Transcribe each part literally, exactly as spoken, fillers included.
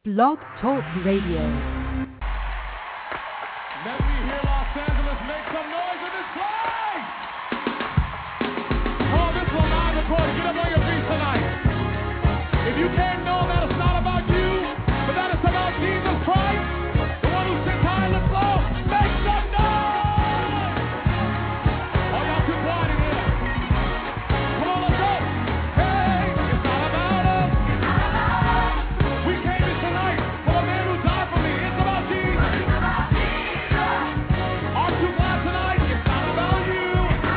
Blog Talk Radio. Let me hear Los Angeles make some noise in this place! Oh, this will not record. Get up on your feet tonight. If you can't know that it's not about you, but that it's about Jesus Christ, the one who sits high on the floor, make some noise! Oh, y'all too quiet in here. Come on, let's go. Hey, it's not about us. We came here tonight for a man who died for me. It's about Jesus. Aren't you glad tonight? It's not about you.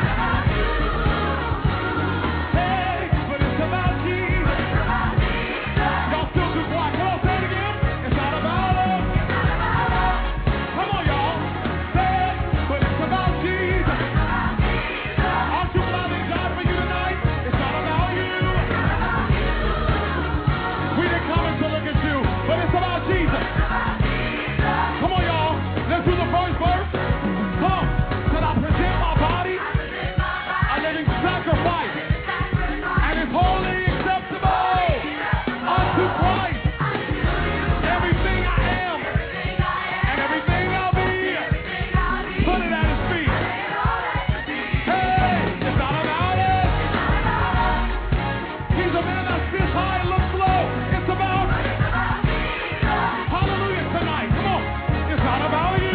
Hey, but it's about Jesus. Y'all still too quiet. Come on, say it again. It's not about us. Come on, y'all. Say it, but it's about Jesus. Aren't you glad he died for you tonight? It's not about you. We didn't come in to look at you, but it's about Jesus. Come on, y'all. Let's do the first verse. Come on. Said I present my body a living sacrifice, and it's wholly acceptable unto Christ. Everything I am and everything I'll be, put it at his feet. Hey, it's not about us. He's a man that sits high and looks low. It's about hallelujah tonight. Come on. It's not about you.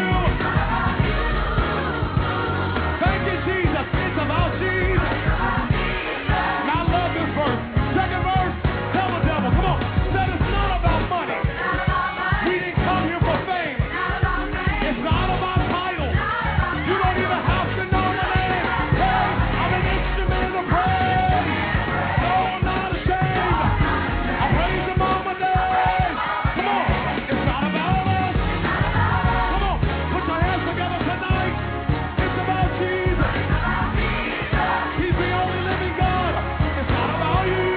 Thank you, Jesus. It's about Jesus. Now I love this verse. Second verse, tell the devil. Come on. Said it's not about money. We didn't come here for fame. It's not about title. You don't even have to know my name. Hey, I'm an instrument of praise. No, I'm not ashamed. I praise him all my days. Come on. It's not about us. Come on. Put your hands together tonight. It's about Jesus. He's the only living God. It's not about you.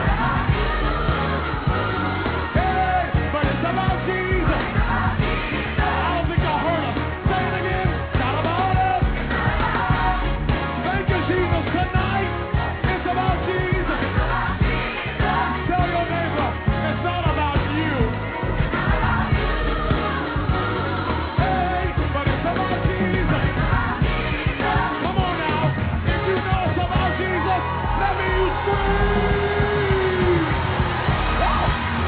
Hey, but it's about Jesus. I don't think y'all heard us. Say it again. It's not about us. Thank you, Jesus. Tonight, it's about Jesus. Tell your neighbor, it's not about you. Hey, but it's about Jesus. Come on now. If you know it's about Jesus, let me you scream. Woo!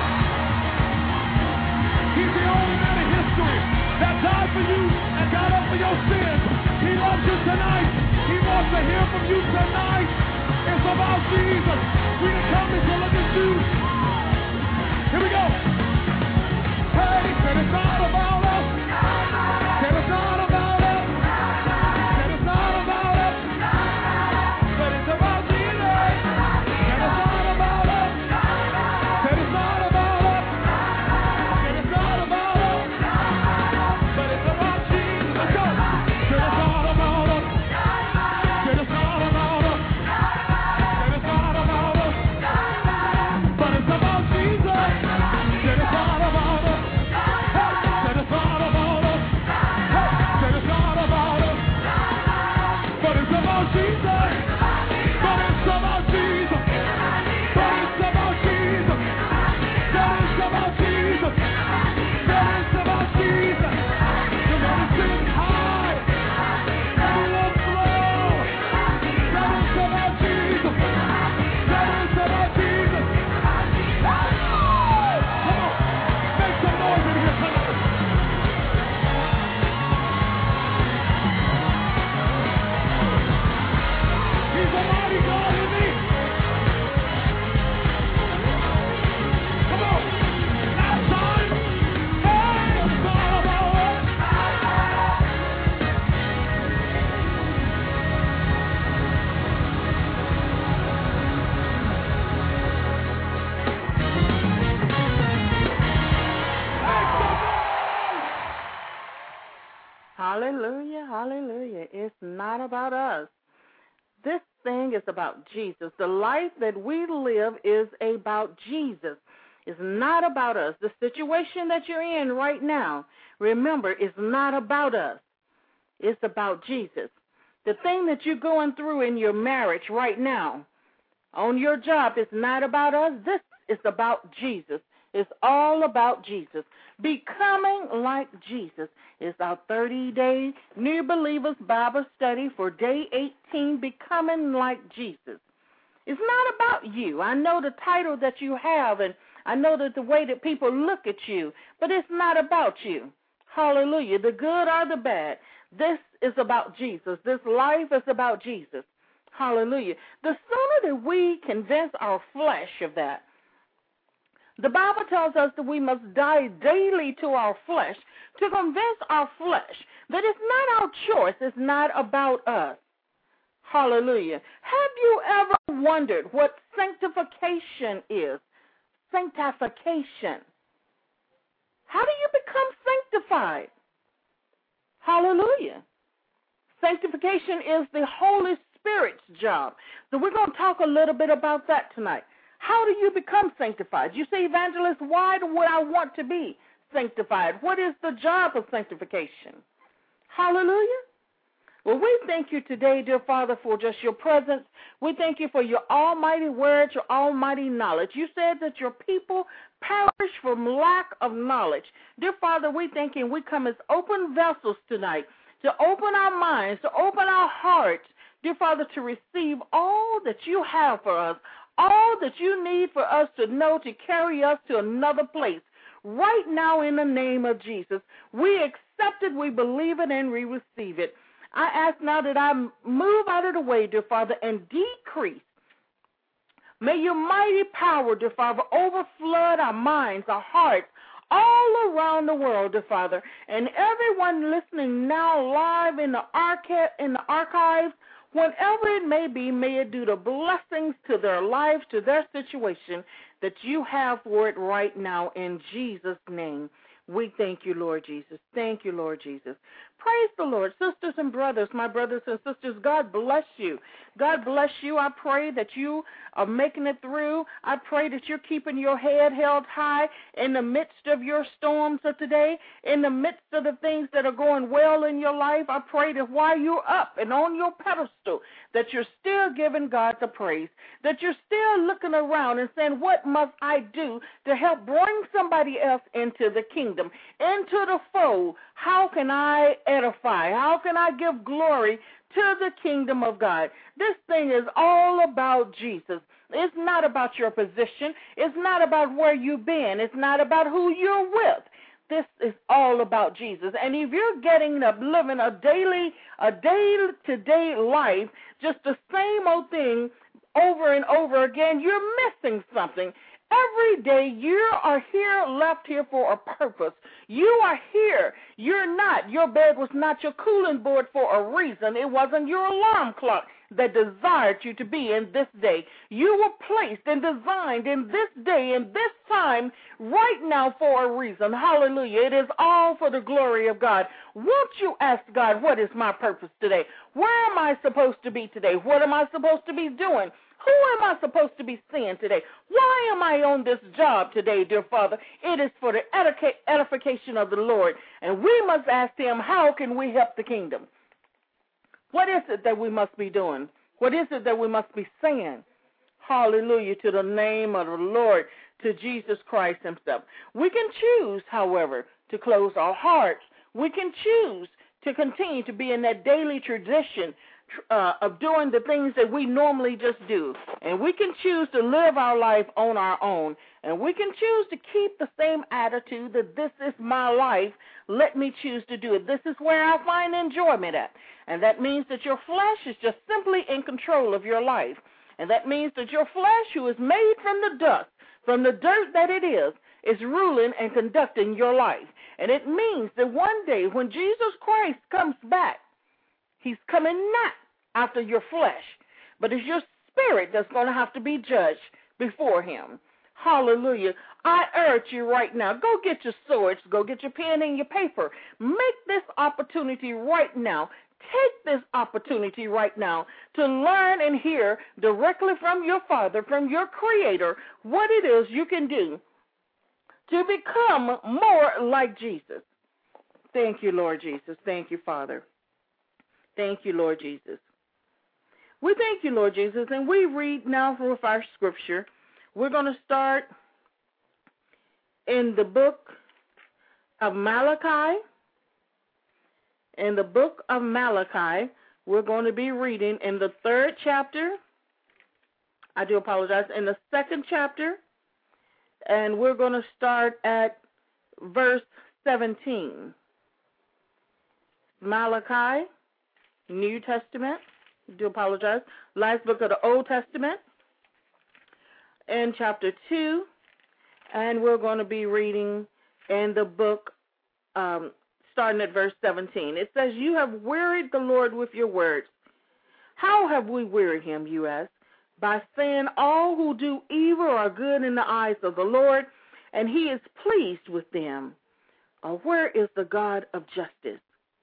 He's the only man in history that died for you and got up for your sins. He loves you tonight. He wants to hear from you tonight. It's about Jesus. We didn't come here to look at you. Here we go. Hey, said it's not about us. Said it's not about us. Said it's not about us. Said it's about Jesus. Said it's not about us. Said it's not about us. Said it's not about us. But it's about Jesus. Let's go. Said it's not about us. Said it's not about us. Said it's not about us. But it's about Jesus. Said it's not about us. Hey, said it's not about us. Hey, said it's not about us. But it's about Jesus. But it's about Jesus. But it's about Jesus. That is about Jesus. That is about Jesus. The man who sits high and he looks low. That is about Jesus. That is about Jesus. Come on, make some noise in here tonight. He's a mighty God in me. Come on, last time. Hey, it's all about us. Hallelujah, hallelujah. It's not about us. This thing is about Jesus. The life that we live is about Jesus. It's not about us. The situation that you're in right now, remember, is not about us. It's about Jesus. The thing that you're going through in your marriage right now, on your job, is not about us. This is about Jesus. is all about Jesus. Becoming like Jesus is our thirty-day New Believers Bible study for day eighteen, Becoming Like Jesus. It's not about you. I know the title that you have, and I know that the way that people look at you, but it's not about you. Hallelujah. The good or the bad. This is about Jesus. This life is about Jesus. Hallelujah. The sooner that we convince our flesh of that, the Bible tells us that we must die daily to our flesh to convince our flesh that it's not our choice, it's not about us. Hallelujah. Have you ever wondered what sanctification is? Sanctification. How do you become sanctified? Hallelujah. Sanctification is the Holy Spirit's job. So we're going to talk a little bit about that tonight. How do you become sanctified? You say, Evangelist, why would I want to be sanctified? What is the job of sanctification? Hallelujah. Well, we thank you today, dear Father, for just your presence. We thank you for your almighty word, your almighty knowledge. You said that your people perish from lack of knowledge. Dear Father, we thank you, and we come as open vessels tonight to open our minds, to open our hearts, dear Father, to receive all that you have for us, all that you need for us to know to carry us to another place. Right now, in the name of Jesus, we accept it, we believe it, and we receive it. I ask now that I move out of the way, dear Father, and decrease. May your mighty power, dear Father, overflood our minds, our hearts, all around the world, dear Father, and everyone listening now live in the archive, in the archives, whatever it may be, may it do the blessings to their lives, to their situation that you have for it right now in Jesus' name. We thank you, Lord Jesus. Thank you, Lord Jesus. Praise the Lord. Sisters and brothers, my brothers and sisters, God bless you. God bless you. I pray that you are making it through. I pray that you're keeping your head held high in the midst of your storms of today, in the midst of the things that are going well in your life. I pray that while you're up and on your pedestal, that you're still giving God the praise, that you're still looking around and saying, what must I do to help bring somebody else into the kingdom, into the fold? How can I edify? How can I give glory to the kingdom of God? This thing is all about Jesus. It's not about your position. It's not about where you've been. It's not about who you're with. This is all about Jesus. And if you're getting up, living a daily, a day-to-day life, just the same old thing over and over again, you're missing something. Every day you are here, left here for a purpose. You are here. You're not. Your bed was not your cooling board for a reason. It wasn't your alarm clock that desired you to be in this day. You were placed and designed in this day, in this time, right now for a reason. Hallelujah. It is all for the glory of God. Won't you ask God, what is my purpose today? Where am I supposed to be today? What am I supposed to be doing? Who am I supposed to be seeing today? Why am I on this job today, dear Father? It is for the edification of the Lord. And we must ask him, how can we help the kingdom? What is it that we must be doing? What is it that we must be saying? Hallelujah to the name of the Lord, to Jesus Christ himself. We can choose, however, to close our hearts. We can choose to continue to be in that daily tradition Uh, of doing the things that we normally just do. And we can choose to live our life on our own. And we can choose to keep the same attitude that this is my life. Let me choose to do it. This is where I find enjoyment at. And that means that your flesh is just simply in control of your life. And that means that your flesh, who is made from the dust, from the dirt that it is, is ruling and conducting your life. And it means that one day when Jesus Christ comes back, he's coming not after your flesh, but it's your spirit that's going to have to be judged before him. Hallelujah. I urge you right now, go get your swords, go get your pen and your paper. Make this opportunity right now. Take this opportunity right now to learn and hear directly from your Father, from your Creator, what it is you can do to become more like Jesus. Thank you, Lord Jesus. Thank you, Father. Thank you, Lord Jesus. We thank you, Lord Jesus, and we read now with our scripture. We're going to start in the book of Malachi. In the book of Malachi, we're going to be reading in the third chapter. I do apologize. In the second chapter, and we're going to start at verse seventeen. Malachi, New Testament. I do apologize. Last book of the Old Testament, in chapter two, and we're going to be reading in the book, um, starting at verse seventeen. It says, "You have wearied the Lord with your words. How have we wearied him, you ask? By saying all who do evil are good in the eyes of the Lord, and he is pleased with them. Or where is the God of justice?"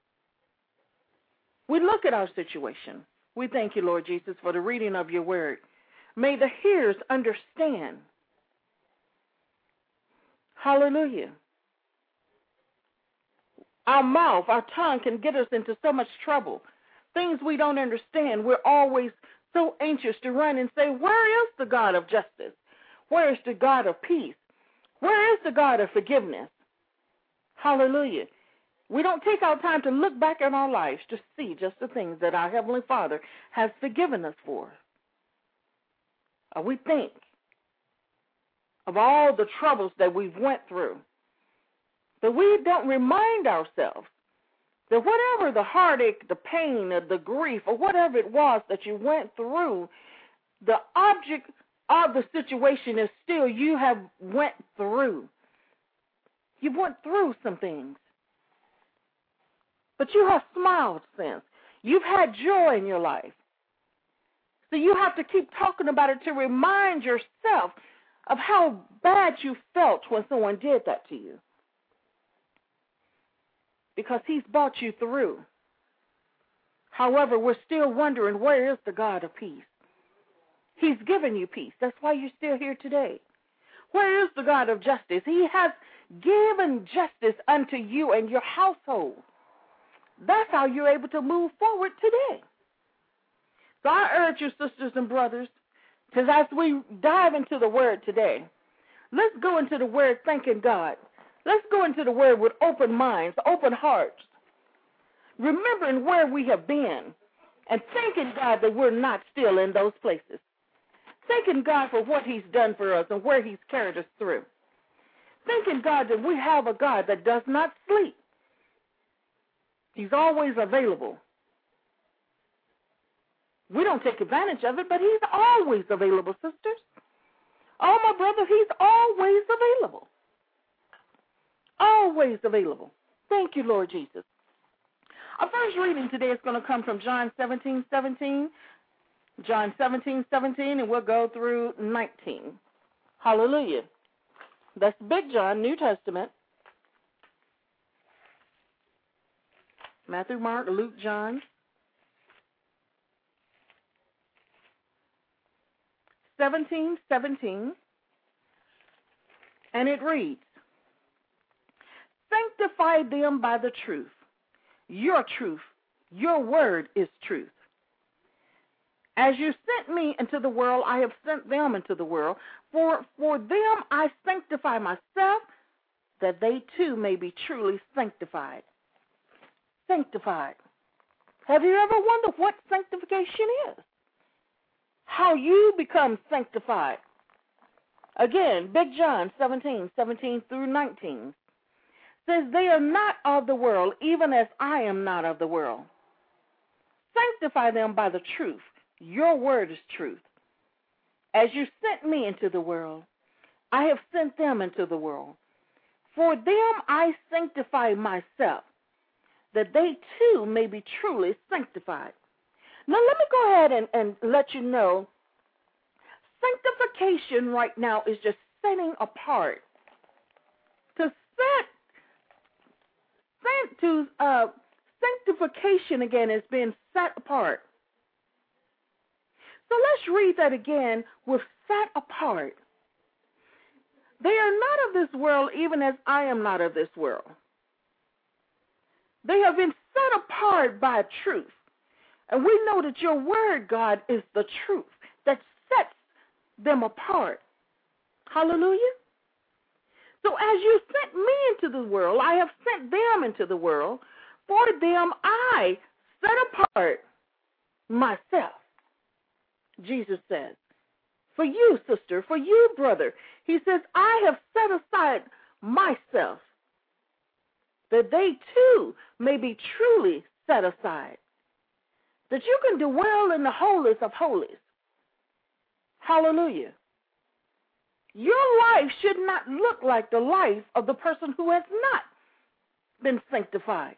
We look at our situation. We thank you, Lord Jesus, for the reading of your word. May the hearers understand. Hallelujah. Our mouth, our tongue can get us into so much trouble. Things we don't understand. We're always so anxious to run and say, where is the God of justice? Where is the God of peace? Where is the God of forgiveness? Hallelujah. We don't take our time to look back in our lives to see just the things that our Heavenly Father has forgiven us for. Or we think of all the troubles that we've went through. But we don't remind ourselves that whatever the heartache, the pain, or the grief, or whatever it was that you went through, the object of the situation is still you have went through. You went through some things. But you have smiled since. You've had joy in your life. So you have to keep talking about it to remind yourself of how bad you felt when someone did that to you. Because he's brought you through. However, we're still wondering, where is the God of peace? He's given you peace. That's why you're still here today. Where is the God of justice? He has given justice unto you and your household. That's how you're able to move forward today. So I urge you, sisters and brothers, because as we dive into the word today, let's go into the word thanking God. Let's go into the word with open minds, open hearts, remembering where we have been, and thanking God that we're not still in those places. Thanking God for what he's done for us and where he's carried us through. Thanking God that we have a God that does not sleep. He's always available. We don't take advantage of it, but he's always available, sisters. Oh, my brother, he's always available. Always available. Thank you, Lord Jesus. Our first reading today is going to come from John seventeen seventeen. John seventeen seventeen, and we'll go through nineteen. Hallelujah. That's Big John, New Testament. Matthew, Mark, Luke, John. seventeen seventeen. And it reads, "Sanctify them by the truth. Your truth, your word is truth. As you sent me into the world, I have sent them into the world. For, for them I sanctify myself, that they too may be truly sanctified." Sanctified. Have you ever wondered what sanctification is? How you become sanctified? Again, Big John seventeen seventeen through nineteen says, "They are not of the world, even as I am not of the world. Sanctify them by the truth. Your word is truth. As you sent me into the world, I have sent them into the world. For them I sanctify myself, that they too may be truly sanctified." Now let me go ahead and, and let you know, sanctification right now is just setting apart. To set, set to uh, sanctification again is being set apart. So let's read that again with set apart. "They are not of this world, even as I am not of this world. They have been set apart by truth. And we know that your word, God, is the truth that sets them apart." Hallelujah. So as you sent me into the world, I have sent them into the world. For them I set apart myself. Jesus says, for you, sister, for you, brother, he says, I have set aside myself, that they too may be truly set aside, that you can dwell in the holiest of holies. Hallelujah. Your life should not look like the life of the person who has not been sanctified.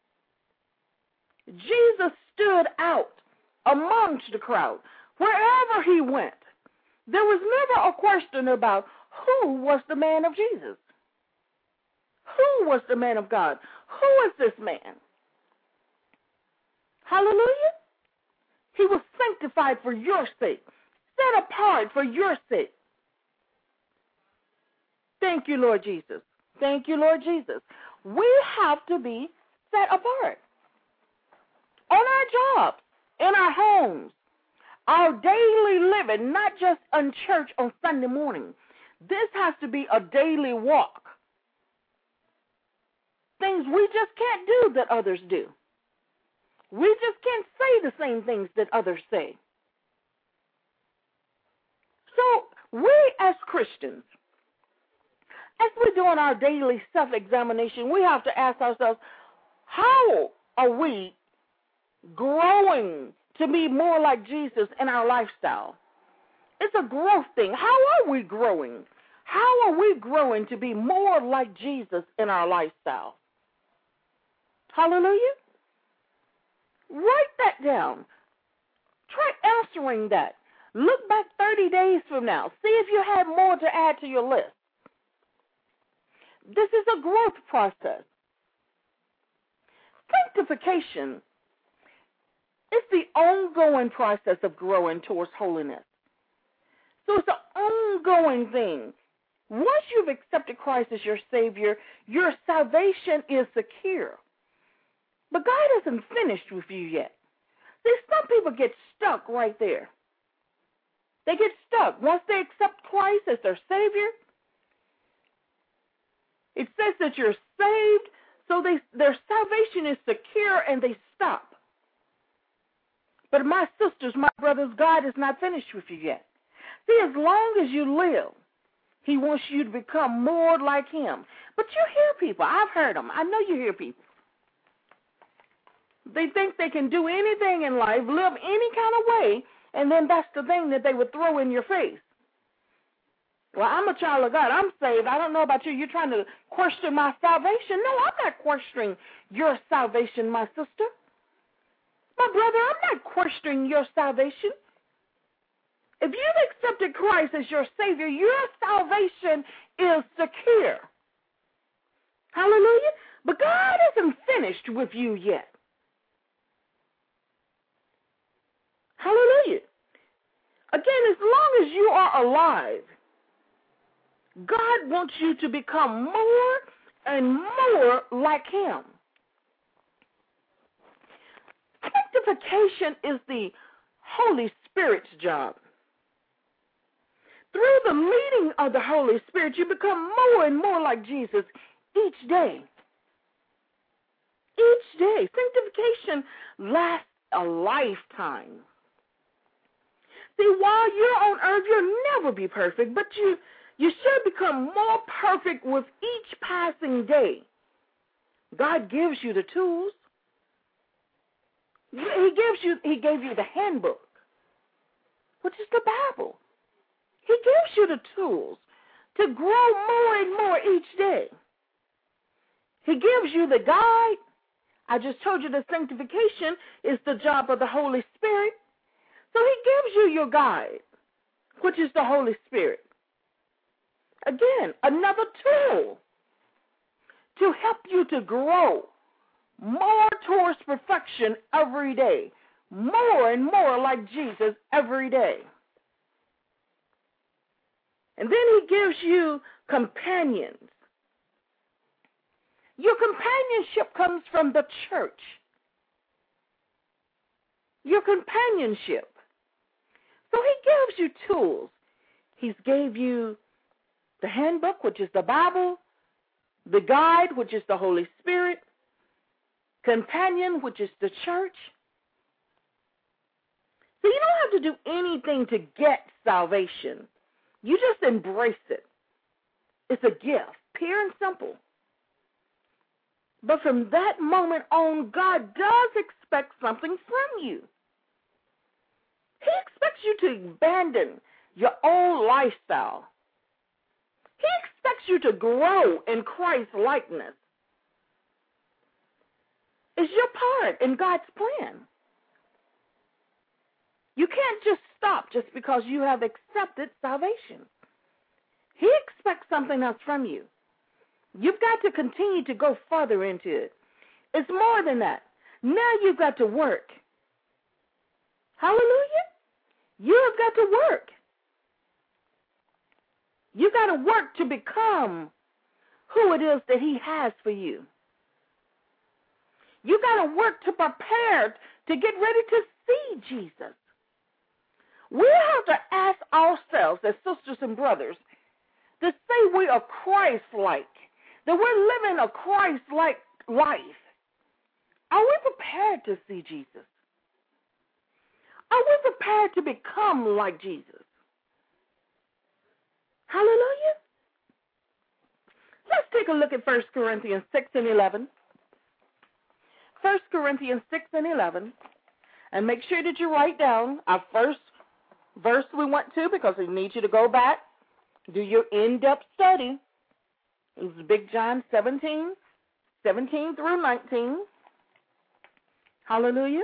Jesus stood out amongst the crowd. Wherever he went, there was never a question about who was the man of Jesus. Who was the man of God? Who is this man? Hallelujah. He was sanctified for your sake, set apart for your sake. Thank you, Lord Jesus. Thank you, Lord Jesus. We have to be set apart on our jobs, in our homes, our daily living, not just in church on Sunday morning. This has to be a daily walk. Things we just can't do that others do. We just can't say the same things that others say. So we as Christians, as we're doing our daily self-examination, we have to ask ourselves, how are we growing to be more like Jesus in our lifestyle? It's a growth thing. How are we growing? How are we growing to be more like Jesus in our lifestyle? Hallelujah. Write that down. Try answering that. Look back thirty days from now. See if you have more to add to your list. This is a growth process. Sanctification is the ongoing process of growing towards holiness. So it's an ongoing thing. Once you've accepted Christ as your Savior, your salvation is secure. But God isn't finished with you yet. See, some people get stuck right there. They get stuck. Once they accept Christ as their Savior, it says that you're saved, so they, their salvation is secure and they stop. But my sisters, my brothers, God is not finished with you yet. See, as long as you live, he wants you to become more like him. But you hear people. I've heard them. I know you hear people. They think they can do anything in life, live any kind of way, and then that's the thing that they would throw in your face. Well, I'm a child of God. I'm saved. I don't know about you. You're trying to question my salvation. No, I'm not questioning your salvation, my sister. My brother, I'm not questioning your salvation. If you've accepted Christ as your Savior, your salvation is secure. Hallelujah. But God isn't finished with you yet. Hallelujah. Again, as long as you are alive, God wants you to become more and more like him. Sanctification is the Holy Spirit's job. Through the leading of the Holy Spirit, you become more and more like Jesus each day. Each day. Sanctification lasts a lifetime. See, while you're on earth, you'll never be perfect, but you, you should become more perfect with each passing day. God gives you the tools. He gives you, he gave you the handbook, which is the Bible. He gives you the tools to grow more and more each day. He gives you the guide. I just told you that sanctification is the job of the Holy Spirit. So he gives you your guide, which is the Holy Spirit. Again, another tool to help you to grow more towards perfection every day, more and more like Jesus every day. And then he gives you companions. Your companionship comes from the church. Your companionship. So he gives you tools. He's gave you the handbook, which is the Bible, the guide, which is the Holy Spirit, companion, which is the church. So you don't have to do anything to get salvation. You just embrace it. It's a gift, pure and simple. But from that moment on, God does expect something from you. He expects you to abandon your old lifestyle. He expects you to grow in Christ's likeness. It's your part in God's plan. You can't just stop just because you have accepted salvation. He expects something else from you. You've got to continue to go further into it. It's more than that. Now you've got to work. Hallelujah. You have got to work. You've got to work to become who it is that he has for you. You've got to work to prepare to get ready to see Jesus. We have to ask ourselves as sisters and brothers to say we are Christ-like, that we're living a Christ-like life. Are we prepared to see Jesus? Are we prepared to become like Jesus? Hallelujah. Let's take a look at First Corinthians six and eleven. First Corinthians six and eleven. And make sure that you write down our first verse we went to, because we need you to go back, do your in-depth study. It was Big John seventeen, seventeen through nineteen. Hallelujah.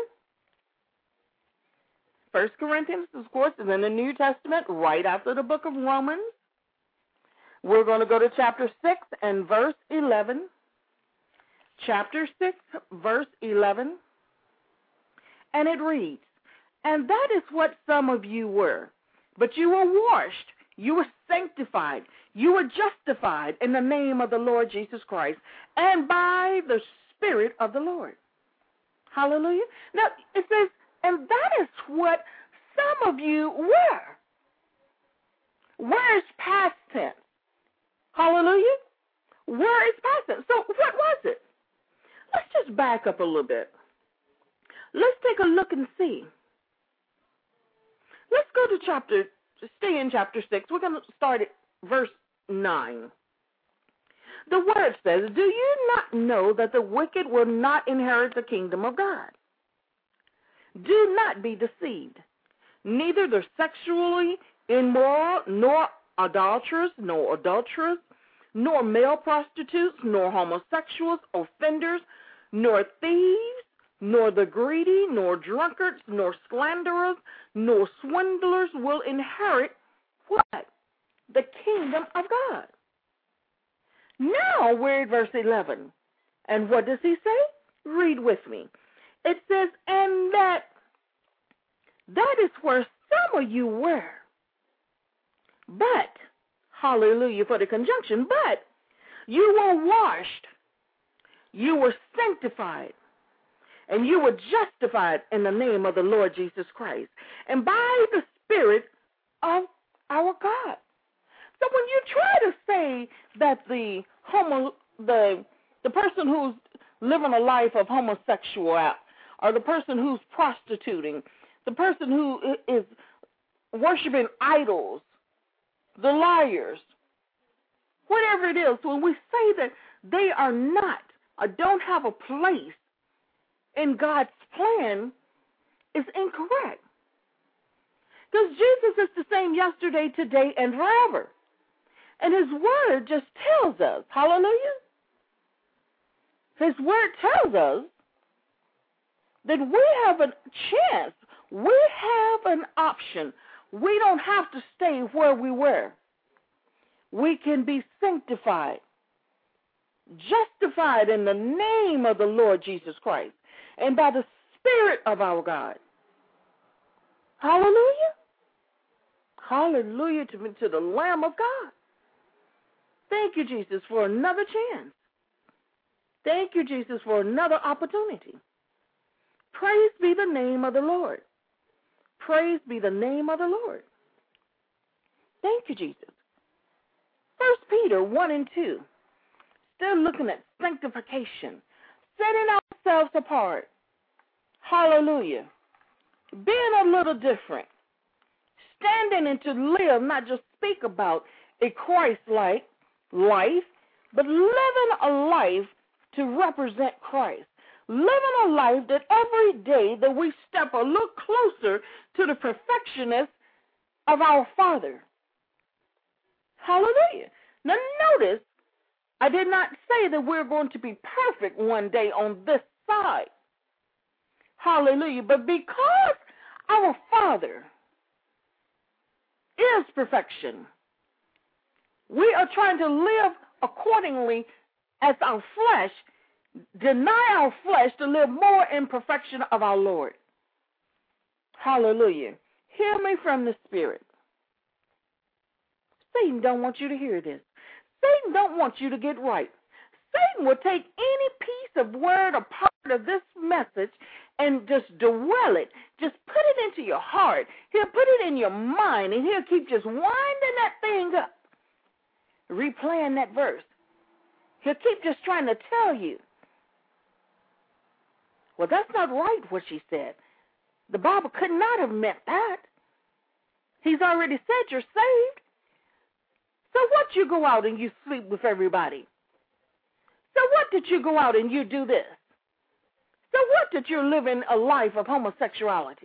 First Corinthians, of course, is in the New Testament, right after the book of Romans. We're going to go to chapter six and verse eleven. Chapter six, verse eleven. And it reads, "And that is what some of you were. But you were washed, you were sanctified, you were justified in the name of the Lord Jesus Christ, and by the Spirit of the Lord." Hallelujah. Now, it says, and that is what some of you were. Where is past tense? Hallelujah. Where is past tense? So what was it? Let's just back up a little bit. Let's take a look and see. Let's go to chapter, stay in chapter six. We're going to start at verse nine. The word says, "Do you not know that the wicked will not inherit the kingdom of God? Do not be deceived. Neither the sexually immoral, nor adulterers, nor adulterers, nor male prostitutes, nor homosexuals, offenders, nor thieves, nor the greedy, nor drunkards, nor slanderers, nor swindlers will inherit" what? The kingdom of God. Now we're at verse eleven. And what does he say? Read with me. It says, "And that that is where some of you were. But," hallelujah for the conjunction, "but you were washed, you were sanctified, and you were justified in the name of the Lord Jesus Christ, and by the Spirit of our God." So when you try to say that the homo, the the person who's living a life of homosexual, or the person who's prostituting, the person who is worshiping idols, the liars, whatever it is, when we say that they are not or don't have a place in God's plan, is incorrect. Because Jesus is the same yesterday, today, and forever. And his word just tells us, hallelujah, his word tells us that we have a chance, we have an option. We don't have to stay where we were. We can be sanctified, justified in the name of the Lord Jesus Christ, and by the Spirit of our God. Hallelujah. Hallelujah to, to the Lamb of God. Thank you, Jesus, for another chance. Thank you, Jesus, for another opportunity. Praise be the name of the Lord. Praise be the name of the Lord. Thank you, Jesus. First Peter one and two, still looking at sanctification, setting ourselves apart. Hallelujah. Being a little different, standing and to live, not just speak about a Christ-like life, but living a life to represent Christ. Living a life that every day that we step a little closer to the perfectionist of our Father. Hallelujah. Now notice, I did not say that we're going to be perfect one day on this side. Hallelujah. But because our Father is perfection, we are trying to live accordingly as our flesh, deny our flesh to live more in perfection of our Lord. Hallelujah. Hear me from the Spirit. Satan don't want you to hear this. Satan don't want you to get right. Satan will take any piece of word or part of this message and just dwell it. Just put it into your heart. He'll put it in your mind, and he'll keep just winding that thing up, replaying that verse. He'll keep just trying to tell you, well, that's not right what she said. The Bible could not have meant that. He's already said you're saved. So what you go out and you sleep with everybody? So what did you go out and you do this? So what did you live in a life of homosexuality?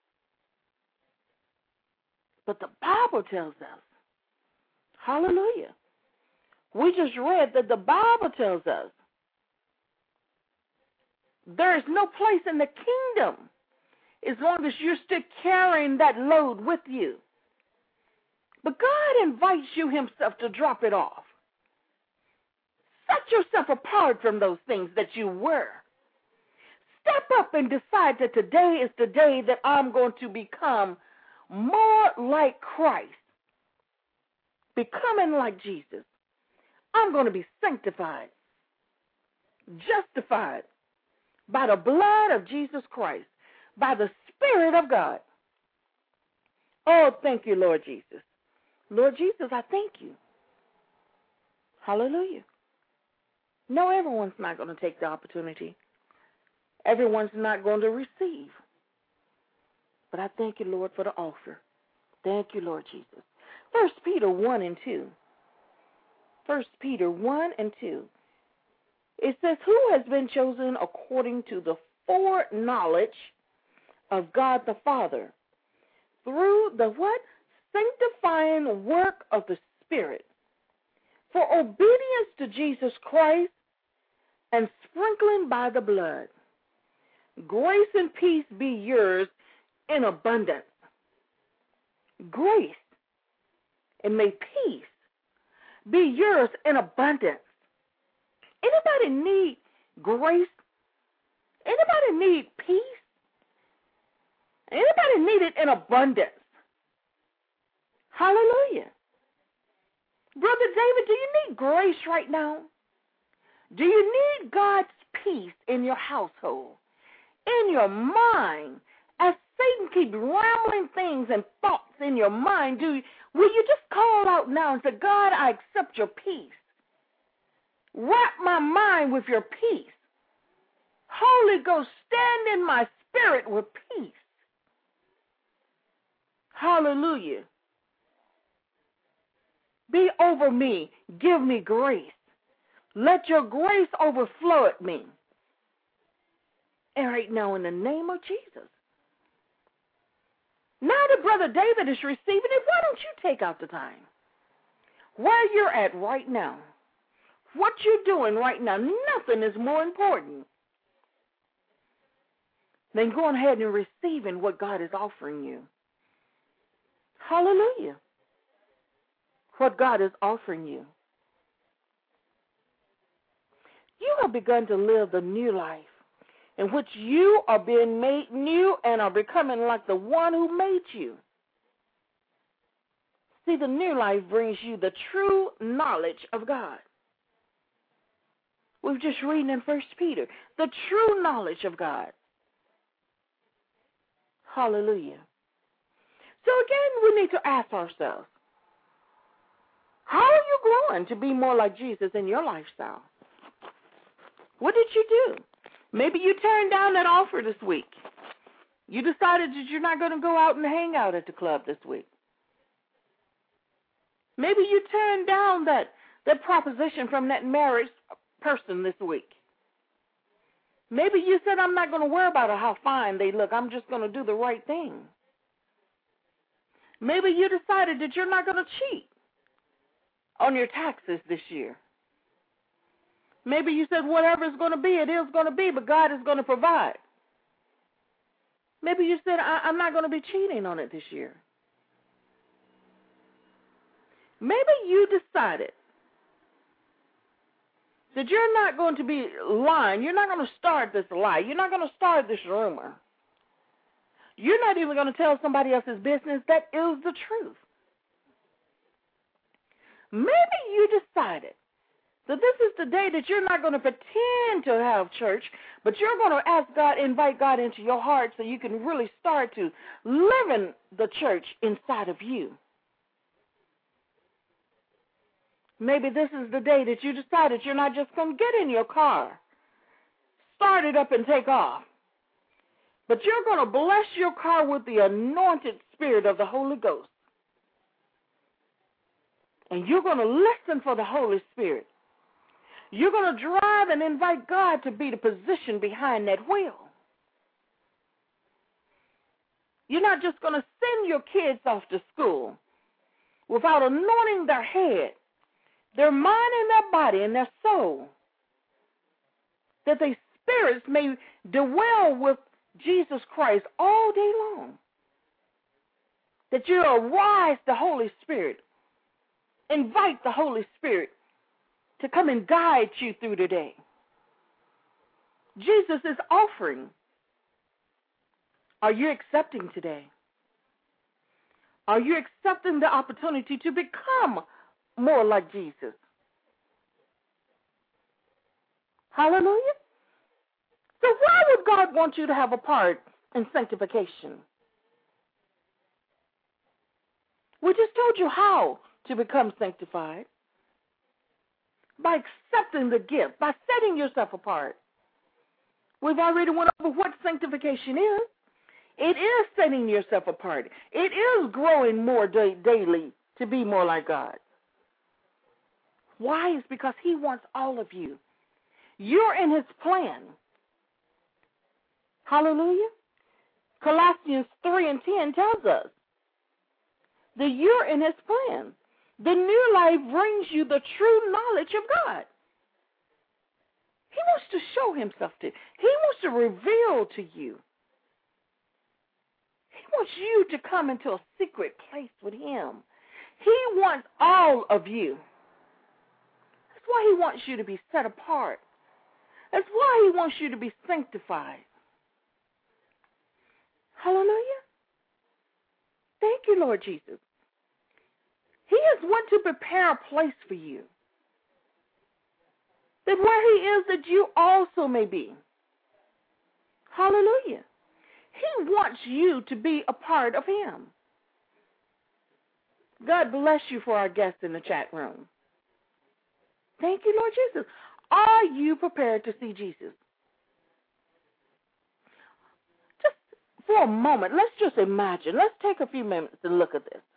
But the Bible tells us, hallelujah, we just read that the Bible tells us there is no place in the kingdom as long as you're still carrying that load with you. But God invites you himself to drop it off. Set yourself apart from those things that you were. Step up and decide that today is the day that I'm going to become more like Christ. Becoming like Jesus. I'm going to be sanctified, justified by the blood of Jesus Christ, by the Spirit of God. Oh, thank you, Lord Jesus. Lord Jesus, I thank you. Hallelujah. No, everyone's not going to take the opportunity. Everyone's not going to receive. But I thank you, Lord, for the offer. Thank you, Lord Jesus. First Peter one and two. First Peter one and two. It says, who has been chosen according to the foreknowledge of God the Father, through the what? Sanctifying work of the Spirit, for obedience to Jesus Christ and sprinkling by the blood. Grace and peace be yours in abundance. Grace and may peace be yours in abundance. Anybody need grace? Anybody need peace? Anybody need it in abundance? Hallelujah. Brother David, do you need grace right now? Do you need God's peace in your household, in your mind? As Satan keeps rambling things and thoughts in your mind, do you, will you just call out now and say, God, I accept your peace. Wrap my mind with your peace. Holy Ghost, stand in my spirit with peace. Hallelujah. Be over me. Give me grace. Let your grace overflow at me. And right now, in the name of Jesus. Now that Brother David is receiving it, why don't you take out the time? Where you're at right now, what you're doing right now, nothing is more important than going ahead and receiving what God is offering you. Hallelujah. What God is offering you. You have begun to live the new life in which you are being made new and are becoming like the one who made you. See, the new life brings you the true knowledge of God. We're just reading in First Peter, the true knowledge of God. Hallelujah. So again, we need to ask ourselves, How are you growing to be more like Jesus in your lifestyle? What did you do? Maybe you turned down that offer this week. You decided that you're not going to go out and hang out at the club this week. Maybe you turned down that, that proposition from that married person this week. Maybe you said, I'm not going to worry about how fine they look. I'm just going to do the right thing. Maybe you decided that you're not going to cheat on your taxes this year. Maybe you said, whatever it's going to be, it is going to be, but God is going to provide. Maybe you said, I- I'm not going to be cheating on it this year. Maybe you decided that you're not going to be lying. You're not going to start this lie. You're not going to start this rumor. You're not even going to tell somebody else's business. That is the truth. Maybe you decided that this is the day that you're not going to pretend to have church, but you're going to ask God, invite God into your heart so you can really start to live in the church inside of you. Maybe this is the day that you decided you're not just going to get in your car, start it up and take off, but you're going to bless your car with the anointed spirit of the Holy Ghost. And you're going to listen for the Holy Spirit. You're going to drive and invite God to be the position behind that wheel. You're not just going to send your kids off to school without anointing their head, their mind and their body and their soul, that their spirits may dwell with Jesus Christ all day long. That you arise the Holy Spirit. Invite the Holy Spirit to come and guide you through the day. Jesus is offering. Are you accepting today? Are you accepting the opportunity to become more like Jesus? Hallelujah. So why would God want you to have a part in sanctification? We just told you how to become sanctified. By accepting the gift, by setting yourself apart. We've already went over what sanctification is. It is setting yourself apart. It is growing more day, daily to be more like God. Why? It's because he wants all of you. You're in his plan. Hallelujah. Colossians three and ten tells us that you're in his plan. The new life brings you the true knowledge of God. He wants to show himself to you. He wants to reveal to you. He wants you to come into a secret place with him. He wants all of you. That's why he wants you to be set apart. That's why he wants you to be sanctified. Hallelujah. Thank you, Lord Jesus. He has want to prepare a place for you. That where he is, that you also may be. Hallelujah. He wants you to be a part of him. God bless you for our guests in the chat room. Thank you, Lord Jesus. Are you prepared to see Jesus? Just for a moment, let's just imagine. Let's take a few minutes to look at this.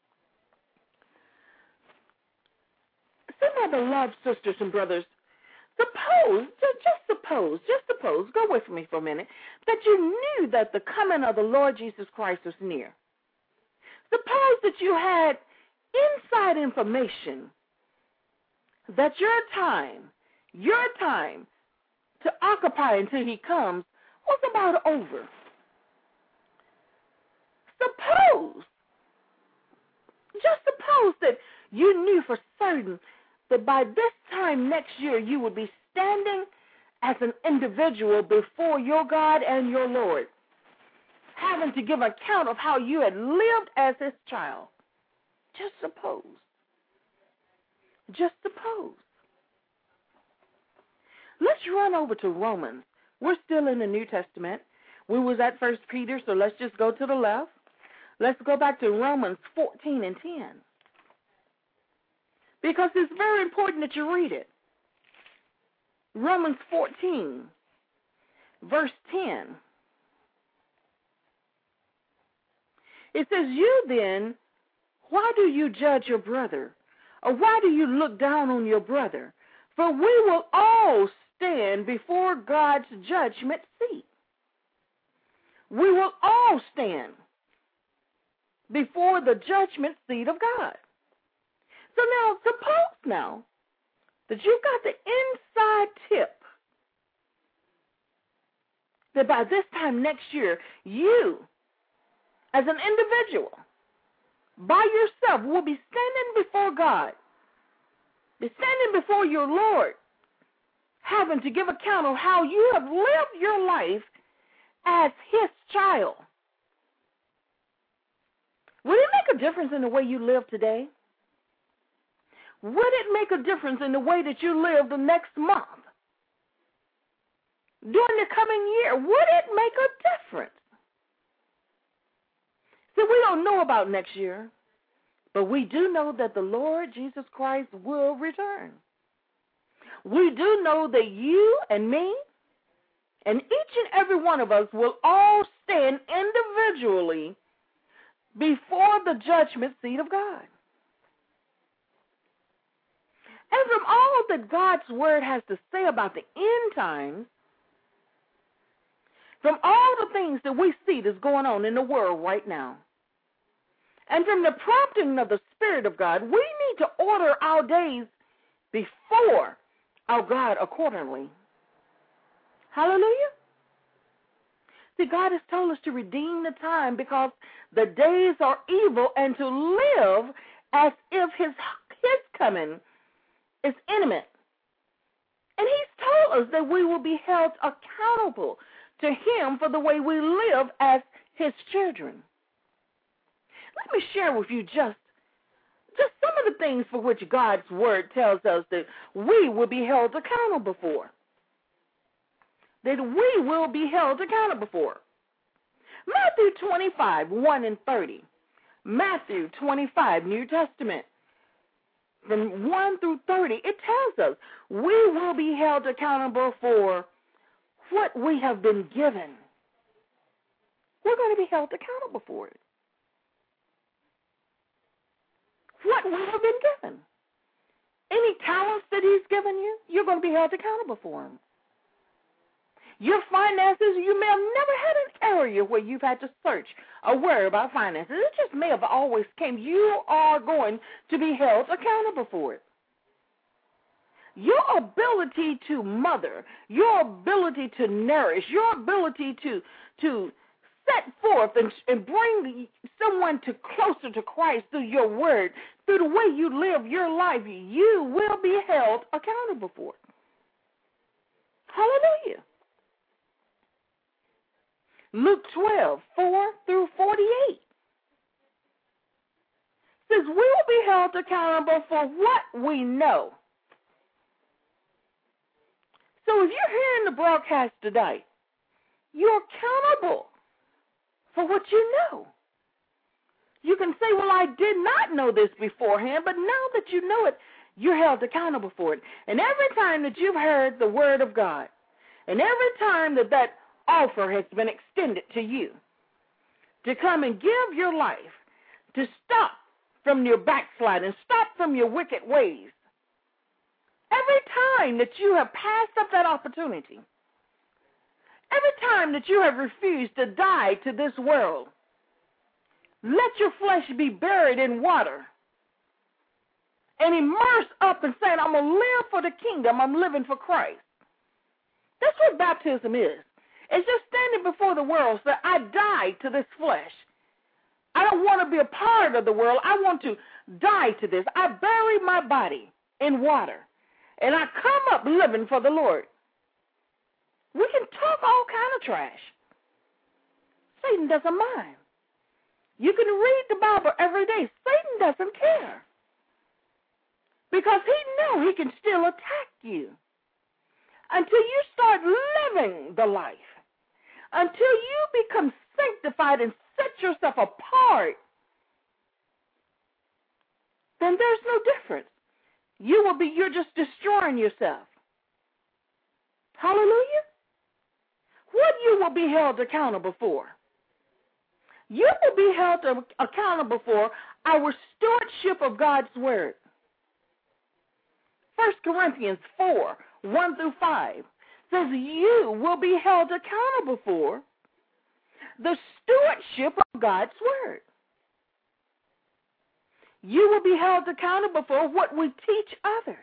See, my beloved sisters and brothers, suppose, just suppose, just suppose, go with me for a minute, that you knew that the coming of the Lord Jesus Christ was near. Suppose that you had inside information that your time, your time to occupy until he comes was about over. Suppose, just suppose that you knew for certain that by this time next year you would be standing as an individual before your God and your Lord, having to give account of how you had lived as his child. Just suppose. Just suppose. Let's run over to Romans. We're still in the New Testament. We was at First Peter, so let's just go to the left. Let's go back to Romans fourteen and ten. because it's very important that you read it. Romans fourteen, verse ten. It says, you then, why do you judge your brother? Or why do you look down on your brother? For we will all stand before God's judgment seat. We will all stand before the judgment seat of God. So now, suppose now that you've got the inside tip that by this time next year, you, as an individual, by yourself, will be standing before God, be standing before your Lord, having to give account of how you have lived your life as his child. Would it make a difference in the way you live today? Would it make a difference in the way that you live the next month? During the coming year, would it make a difference? See, we don't know about next year, but we do know that the Lord Jesus Christ will return. We do know that you and me and each and every one of us will all stand individually before the judgment seat of God. And from all that God's word has to say about the end times, from all the things that we see that's going on in the world right now, and from the prompting of the Spirit of God, we need to order our days before our God accordingly. Hallelujah. See, God has told us to redeem the time because the days are evil, and to live as if his, his coming is imminent. And he's told us that we will be held accountable to him for the way we live as his children. Let me share with you just, just some of the things for which God's word tells us that we will be held accountable for. That we will be held accountable for. Matthew twenty-five, one and thirty. Matthew twenty-five, New Testament. From one through thirty, it tells us we will be held accountable for what we have been given. We're going to be held accountable for it. What we have been given. Any talents that he's given you, you're going to be held accountable for them. Your finances, you may have never had an area where you've had to search or worry about finances. It just may have always came. You are going to be held accountable for it. Your ability to mother, your ability to nourish, your ability to to set forth and, and bring someone to closer to Christ through your word, through the way you live your life, you will be held accountable for it. Hallelujah. Luke twelve, four through forty-eight says we will be held accountable for what we know. So if you're hearing the broadcast today, you're accountable for what you know. You can say, well, I did not know this beforehand, but now that you know it, you're held accountable for it. And every time that you've heard the word of God, and every time that that offer has been extended to you to come and give your life, to stop from your backsliding, stop from your wicked ways, every time that you have passed up that opportunity, every time that you have refused to die to this world, let your flesh be buried in water and immerse up and saying, I'm going to live for the kingdom, I'm living for Christ. That's what baptism is. It's just standing before the world saying, I died to this flesh. I don't want to be a part of the world. I want to die to this. I bury my body in water, and I come up living for the Lord. We can talk all kind of trash. Satan doesn't mind. You can read the Bible every day. Satan doesn't care. Because he knows he can still attack you. Until you start living the life. Until you become sanctified and set yourself apart, then there's no difference. you will be, you're just destroying yourself. Hallelujah. What you will be held accountable for? You will be held accountable for our stewardship of God's word. First Corinthians four, one through five says you will be held accountable for the stewardship of God's word. You will be held accountable for what we teach others.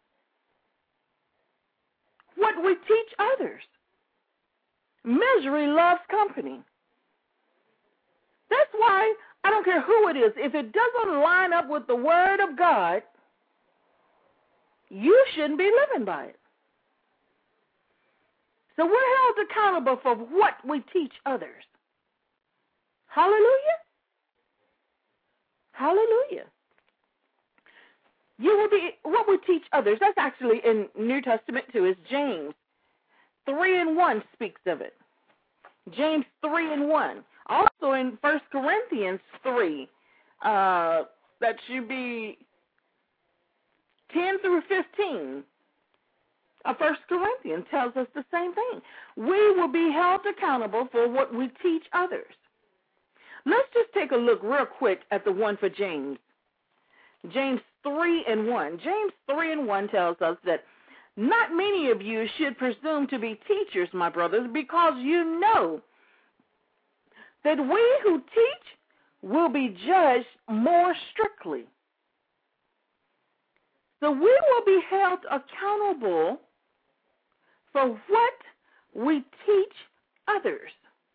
What we teach others. Misery loves company. That's why I don't care who it is. If it doesn't line up with the word of God, you shouldn't be living by it. So we're held accountable for what we teach others. Hallelujah. Hallelujah. You will be, what we teach others, that's actually in New Testament too, is James three and one speaks of it. James three and one. Also in First Corinthians three, uh, that should be ten through fifteen. Uh, First Corinthians tells us the same thing. We will be held accountable for what we teach others. Let's just take a look real quick at the one for James. James three and one. James three and one tells us that not many of you should presume to be teachers, my brothers, because you know that we who teach will be judged more strictly. So we will be held accountable for what we teach others.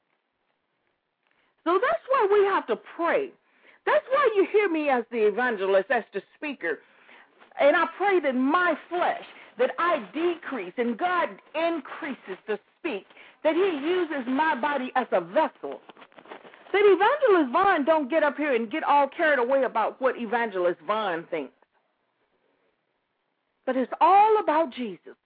So that's why we have to pray. That's why you hear me as the evangelist, as the speaker. And I pray that my flesh, that I decrease and God increases to speak, that he uses my body as a vessel. That Evangelist Vaughn don't get up here and get all carried away about what Evangelist Vaughn thinks. But it's all about Jesus.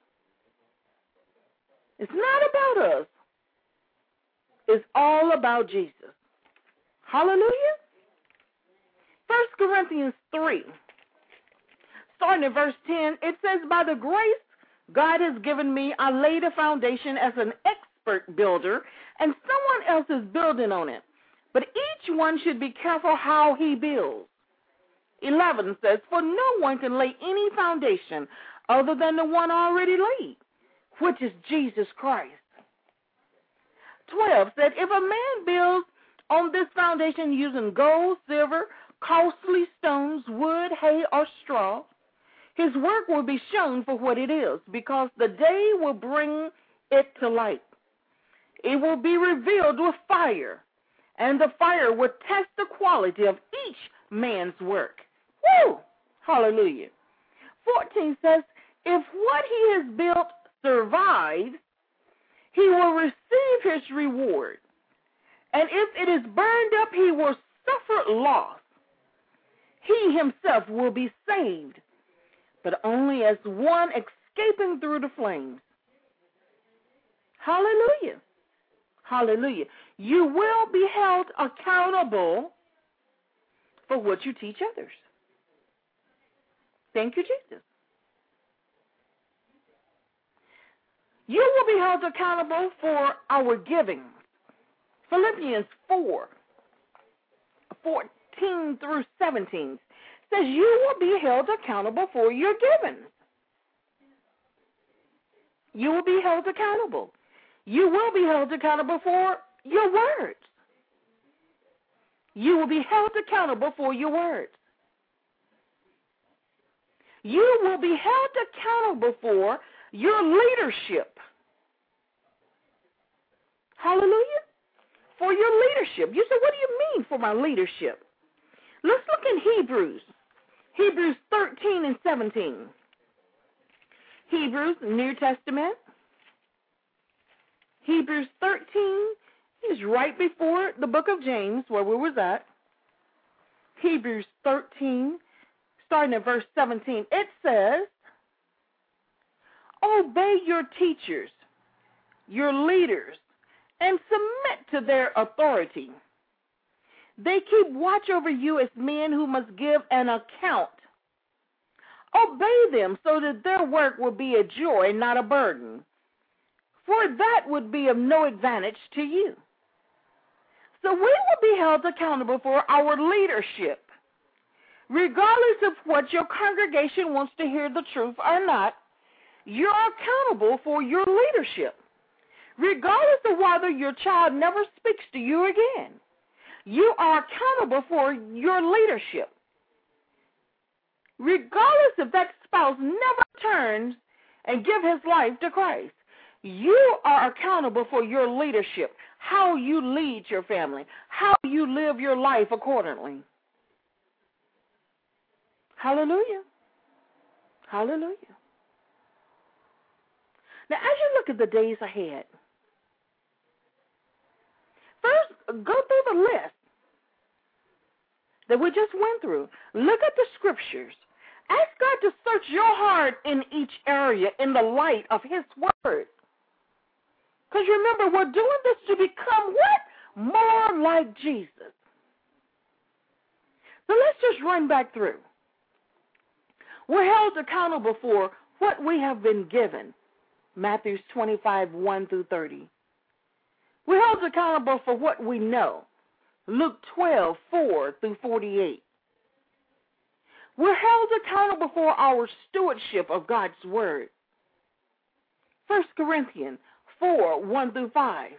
It's not about us. It's all about Jesus. Hallelujah. First Corinthians three, starting at verse ten, it says, by the grace God has given me, I laid a foundation as an expert builder, and someone else is building on it. But each one should be careful how he builds. eleven says, for no one can lay any foundation other than the one already laid, which is Jesus Christ. twelve said, if a man builds on this foundation using gold, silver, costly stones, wood, hay, or straw, his work will be shown for what it is, because the day will bring it to light. It will be revealed with fire, and the fire will test the quality of each man's work. Woo! Hallelujah. fourteen says, if what he has built survives, he will receive his reward. And if it is burned up, he will suffer loss. He himself will be saved, but only as one escaping through the flames. Hallelujah. Hallelujah. You will be held accountable for what you teach others. Thank you, Jesus. You will be held accountable for our giving. Philippians four, fourteen through seventeen says you will be held accountable for your giving. You will be held accountable. You will be held accountable for your words. You will be held accountable for your words. You will be held accountable for your leadership. Hallelujah. For your leadership. You say, what do you mean for my leadership? Let's look in Hebrews. Hebrews thirteen and seventeen. Hebrews, New Testament. Hebrews thirteen is right before the book of James, where we was at. Hebrews thirteen, starting at verse seventeen. It says, obey your teachers, your leaders, and submit to their authority. They keep watch over you as men who must give an account Obey them so that their work will be a joy, not a burden, for that would be of no advantage to you. So we will be held accountable for our leadership. Regardless of what your congregation wants to hear the truth or not, you're accountable for your leadership. Regardless of whether your child never speaks to you again, you are accountable for your leadership. Regardless if that spouse never turns and give his life to Christ, you are accountable for your leadership, how you lead your family, how you live your life accordingly. Hallelujah. Hallelujah. Now, as you look at the days ahead, first, go through the list that we just went through. Look at the scriptures. Ask God to search your heart in each area in the light of his word. Because remember, we're doing this to become what? More like Jesus. So let's just run back through. We're held accountable for what we have been given. Matthew twenty-five, one through thirty. We're held accountable for what we know. Luke twelve, four through forty-eight. We're held accountable for our stewardship of God's word. First Corinthians four, one through five.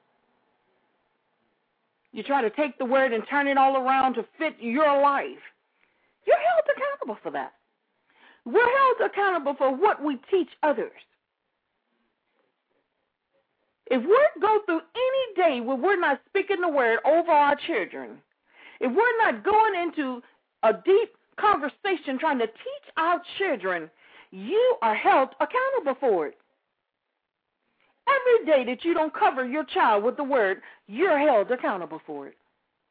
You try to take the word and turn it all around to fit your life. You're held accountable for that. We're held accountable for what we teach others. If we go through any day where we're not speaking the word over our children, if we're not going into a deep conversation trying to teach our children, you are held accountable for it. Every day that you don't cover your child with the word, you're held accountable for it.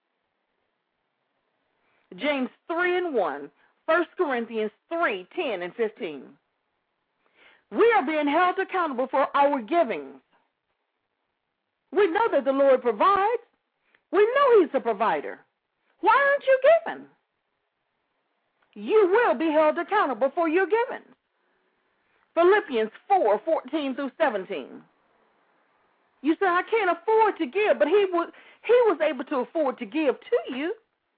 James three and one, First Corinthians three, ten and fifteen. We are being held accountable for our giving. We know that the Lord provides. We know he's a provider. Why aren't you giving? You will be held accountable for your giving. Philippians four, fourteen through seventeen. You say, I can't afford to give, but he was, he was able to afford to give to you.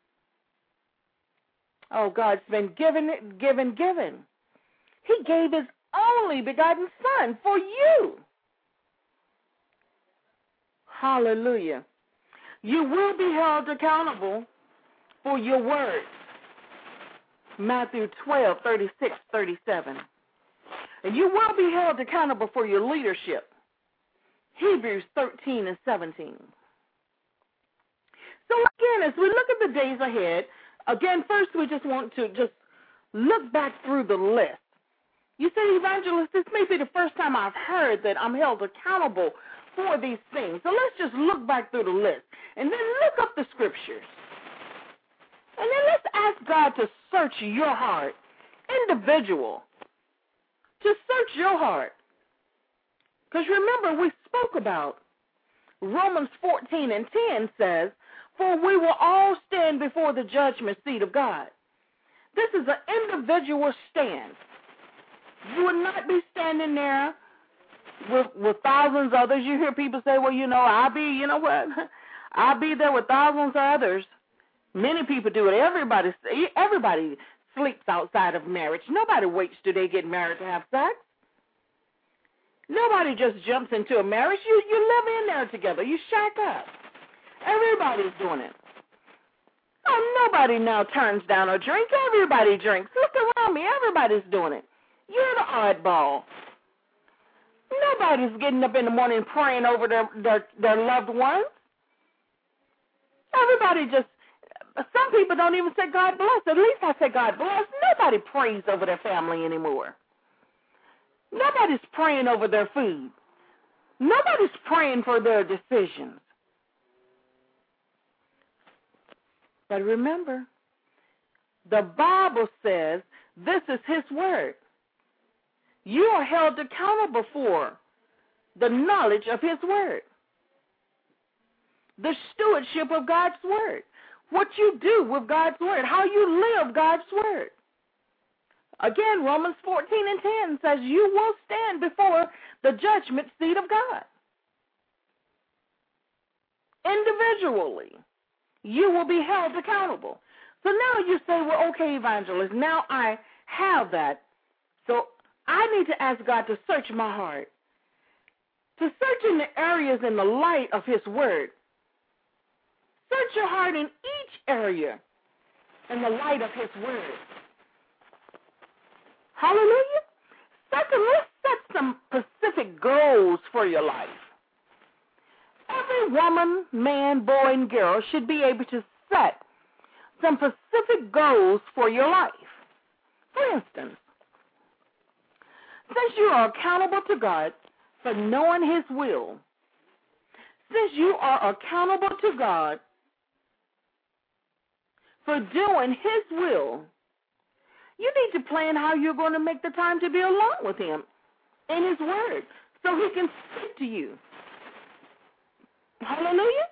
Oh, God's been giving, giving, giving. He gave his only begotten Son for you. Hallelujah. You will be held accountable for your words. Matthew twelve, thirty-six, thirty-seven. And you will be held accountable for your leadership. Hebrews thirteen and seventeen. So again, as we look at the days ahead, again, first we just want to just look back through the list. You say, Evangelist, this may be the first time I've heard that I'm held accountable for these things. So let's just look back through the list and then look up the scriptures. And then let's ask God to search your heart, individual, to search your heart. Because remember, we spoke about Romans fourteen and ten says, for we will all stand before the judgment seat of God. This is an individual stand. You will not be standing there with, with thousands of others. You hear people say, well, you know, I'll be, you know what, I'll be there with thousands of others. Many people do it. Everybody, everybody sleeps outside of marriage. Nobody waits till they get married to have sex. Nobody just jumps into a marriage. You, you live in there together. You shack up. Everybody's doing it. Oh, nobody now turns down a drink. Everybody drinks. Look around me. Everybody's doing it. You're the oddball. Nobody's getting up in the morning praying over their, their, their loved ones. Everybody just, some people don't even say God bless. At least I say God bless. Nobody prays over their family anymore. Nobody's praying over their food. Nobody's praying for their decisions. But remember, the Bible says this is his word. You are held accountable for the knowledge of his word, the stewardship of God's word, what you do with God's word, how you live God's word. Again, Romans fourteen and ten says you will stand before the judgment seat of God. Individually, you will be held accountable. So now you say, well, okay, evangelist, now I have that. So I need to ask God to search my heart, to search in the areas in the light of his word. Search your heart in each area in the light of his word. Hallelujah. Second, let's set some specific goals for your life. Every woman, man, boy, and girl should be able to set some specific goals for your life. For instance, since you are accountable to God for knowing his will, since you are accountable to God for doing his will, you need to plan how you're going to make the time to be alone with him in his word so he can speak to you. Hallelujah.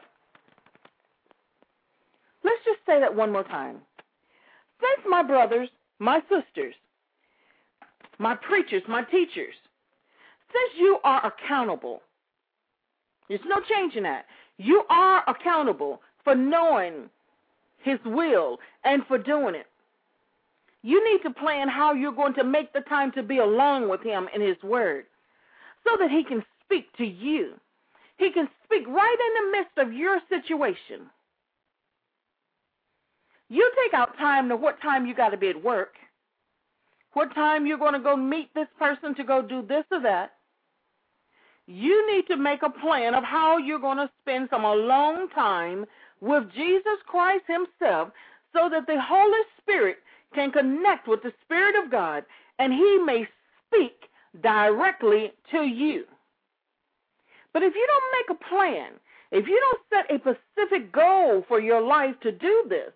Let's just say that one more time. Since my brothers, my sisters, my preachers, my teachers, since you are accountable, there's no changing that. You are accountable for knowing his will and for doing it. You need to plan how you're going to make the time to be alone with him in his word so that he can speak to you. He can speak right in the midst of your situation. You take out time to what time you got to be at work, what time you're going to go meet this person to go do this or that. You need to make a plan of how you're going to spend some alone time with Jesus Christ himself so that the Holy Spirit can connect with the Spirit of God and he may speak directly to you. But if you don't make a plan, if you don't set a specific goal for your life to do this,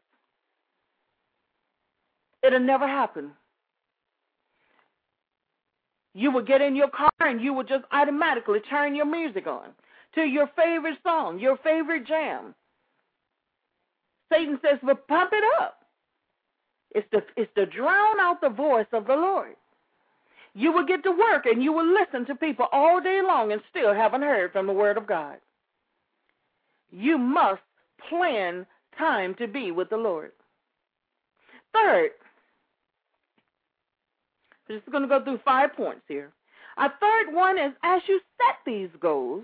it'll never happen. You will get in your car and you will just automatically turn your music on to your favorite song, your favorite jam. Satan says, well, pump it up. It's to, it's to drown out the voice of the Lord. You will get to work and you will listen to people all day long and still haven't heard from the Word of God. You must plan time to be with the Lord. Third, we're just going to go through five points here. Our third one is, as you set these goals,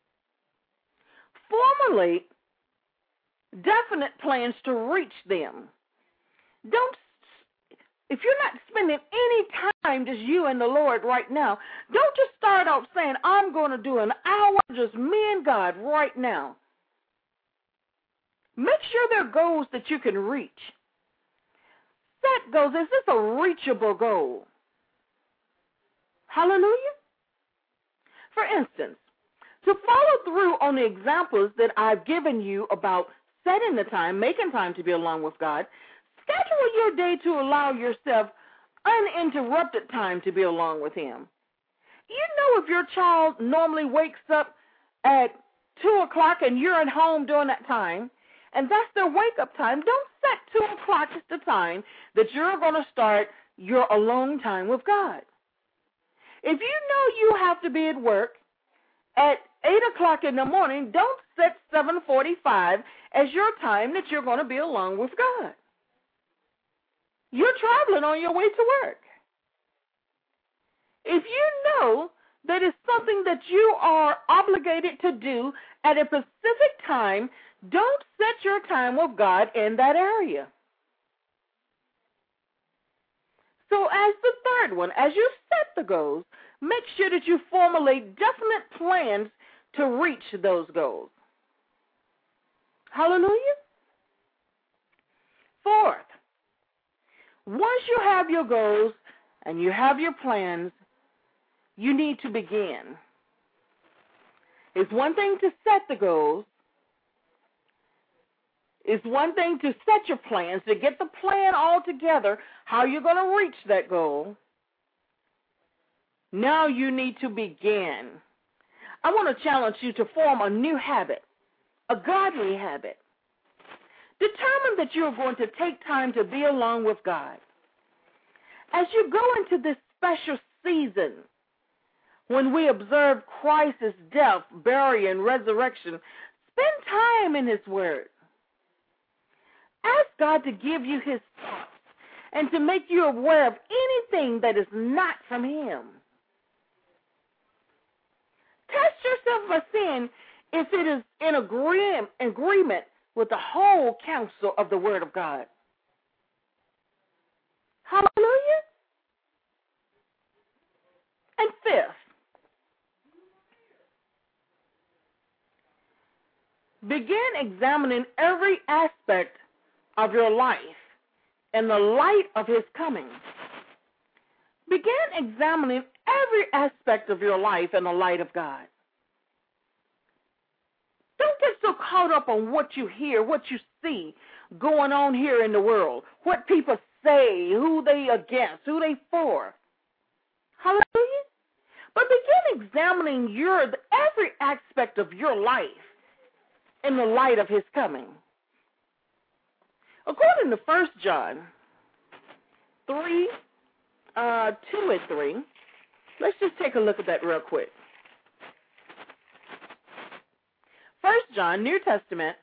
formulate definite plans to reach them. Don't, if you're not spending any time just you and the Lord right now, don't just start out saying, I'm going to do an hour just me and God right now. Make sure there are goals that you can reach. Set goals. Is this a reachable goal? Hallelujah. For instance, to follow through on the examples that I've given you about setting the time, making time to be alone with God, schedule your day to allow yourself uninterrupted time to be alone with him. You know, if your child normally wakes up at two o'clock and you're at home during that time, and that's their wake-up time, don't set two o'clock as the time that you're going to start your alone time with God. If you know you have to be at work at eight o'clock in the morning, don't set seven forty-five as your time that you're going to be alone with God. You're traveling on your way to work. If you know that it's something that you are obligated to do at a specific time, don't set your time with God in that area. So as the third one, as you set the goals, make sure that you formulate definite plans to reach those goals. Hallelujah. Fourth, once you have your goals and you have your plans, you need to begin. It's one thing to set the goals. It's one thing to set your plans, to get the plan all together, how you're going to reach that goal. Now you need to begin. I want to challenge you to form a new habit, a godly habit. Determine that you're going to take time to be alone with God. As you go into this special season, when we observe Christ's death, burial, and resurrection, spend time in his word. Ask God to give you his thoughts and to make you aware of anything that is not from him. Test yourself by seeing if it is in agreement, agreement with the whole counsel of the word of God. Hallelujah. And fifth, begin examining every aspect of your life in the light of his coming. Begin examining every aspect of your life in the light of God. Don't get so caught up on what you hear, what you see going on here in the world, what people say, who they against, who they for. Hallelujah. But begin examining your every aspect of your life in the light of his coming. According to First John three, uh, two and three, let's just take a look at that real quick. First John, New Testament,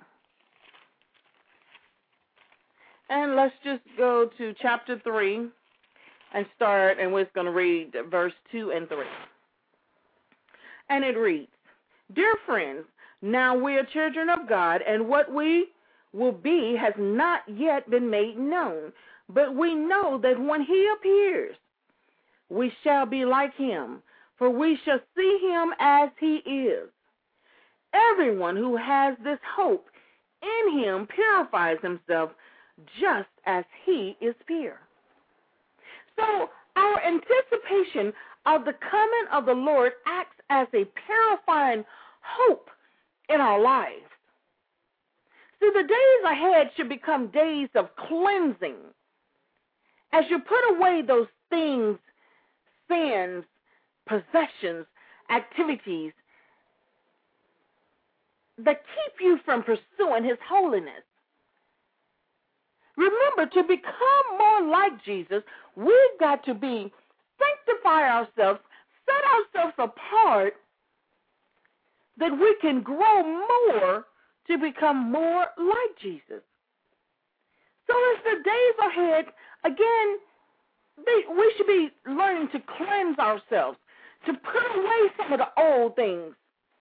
and let's just go to chapter three and start, and we're going to read verse two and three. And it reads, Dear friends, now we are children of God, and what we will be has not yet been made known. But we know that when he appears, we shall be like him, for we shall see him as he is. Everyone who has this hope in him purifies himself just as he is pure. So our anticipation of the coming of the Lord acts as a purifying hope in our lives. See, the days ahead should become days of cleansing. As you put away those things, sins, possessions, activities that keep you from pursuing his holiness. Remember, to become more like Jesus, we've got to be, sanctify ourselves, set ourselves apart, that we can grow more to become more like Jesus. So as the days ahead, again, they, we should be learning to cleanse ourselves, to put away some of the old things,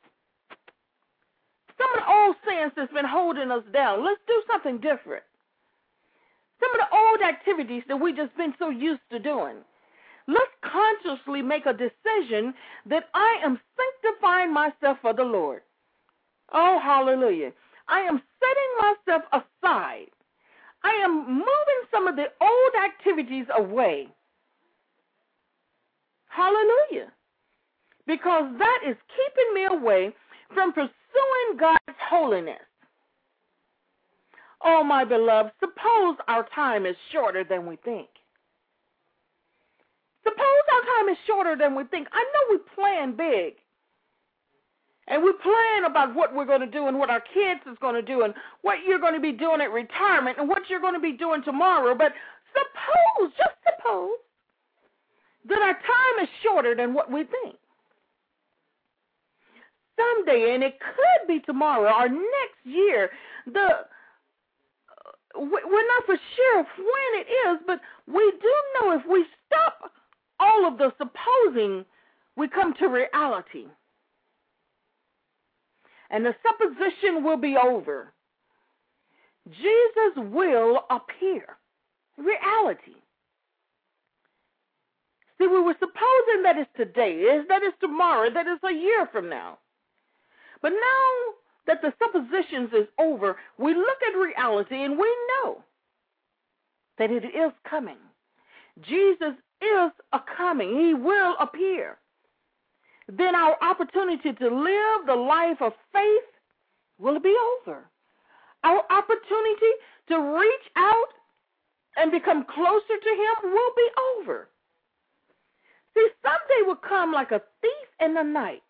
some of the old sins that's been holding us down. Let's do something different. Some of the old activities that we've just been so used to doing. Let's consciously make a decision that I am sanctifying myself for the Lord. Oh, hallelujah. I am setting myself aside. I am moving some of the old activities away. Hallelujah. Because that is keeping me away from pursuing God's holiness. Oh, my beloved, suppose our time is shorter than we think. Suppose our time is shorter than we think. I know we plan big. And we plan about what we're going to do and what our kids is going to do and what you're going to be doing at retirement and what you're going to be doing tomorrow. But suppose, just suppose, that our time is shorter than what we think. Someday, and it could be tomorrow or next year, the uh, we're not for sure when it is, but we do know if we stop all of the supposing, we come to reality. And the supposition will be over. Jesus will appear. Reality. See, we were supposing that it's today, that it's tomorrow, that it's a year from now. But now that the suppositions is over, we look at reality and we know that it is coming. Jesus is a coming. He will appear. Then our opportunity to live the life of faith will be over. Our opportunity to reach out and become closer to him will be over. See, someday will come like a thief in the night.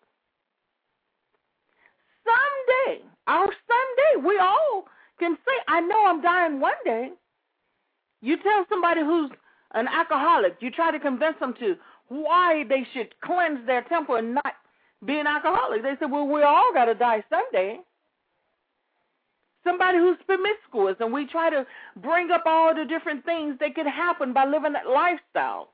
Someday, our someday, we all can say, I know I'm dying one day. You tell somebody who's an alcoholic. You try to convince them to why they should cleanse their temple and not be an alcoholic. They say, well, we all got to die someday. Somebody who's promiscuous, and we try to bring up all the different things that could happen by living that lifestyle.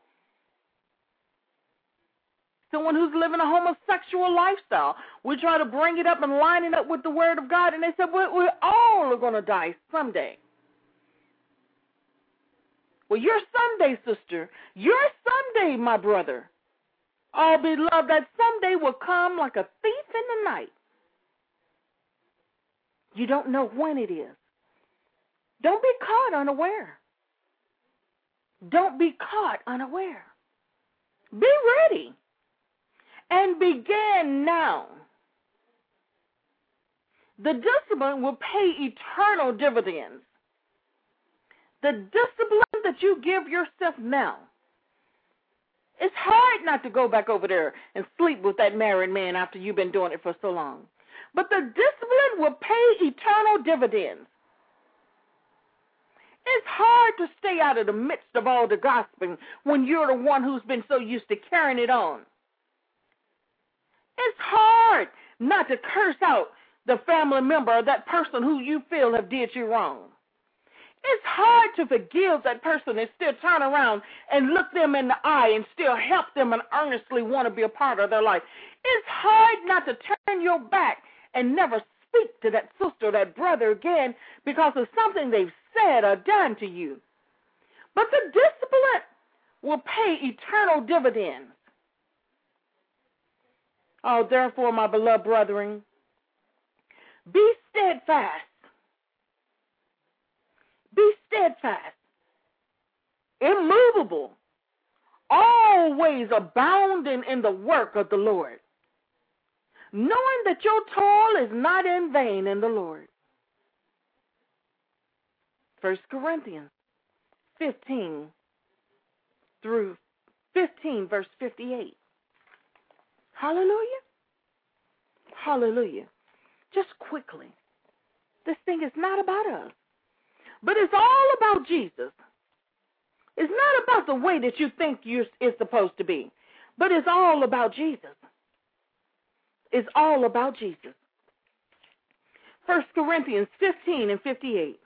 Someone who's living a homosexual lifestyle, we try to bring it up and line it up with the Word of God, and they said, well, we all are going to die someday. Well, your Sunday, sister, your Sunday, my brother, oh, beloved, that someday will come like a thief in the night. You don't know when it is. Don't be caught unaware. Don't be caught unaware. Be ready and begin now. The discipline will pay eternal dividends. The discipline that you give yourself now. It's hard not to go back over there and sleep with that married man after you've been doing it for so long. But the discipline will pay eternal dividends. It's hard to stay out of the midst of all the gossiping when you're the one who's been so used to carrying it on. It's hard not to curse out the family member or that person who you feel have did you wrong. It's hard to forgive that person and still turn around and look them in the eye and still help them and earnestly want to be a part of their life. It's hard not to turn your back and never speak to that sister or that brother again because of something they've said or done to you. But the discipline will pay eternal dividends. Oh, therefore, my beloved brethren, be steadfast. Be steadfast, immovable, always abounding in the work of the Lord, knowing that your toil is not in vain in the Lord. First Corinthians fifteen through fifteen, verse fifty-eight. Hallelujah. Hallelujah. Just quickly, this thing is not about us, but it's all about Jesus. It's not about the way that you think you're, it's supposed to be, but it's all about Jesus. It's all about Jesus. First Corinthians fifteen and fifty-eight.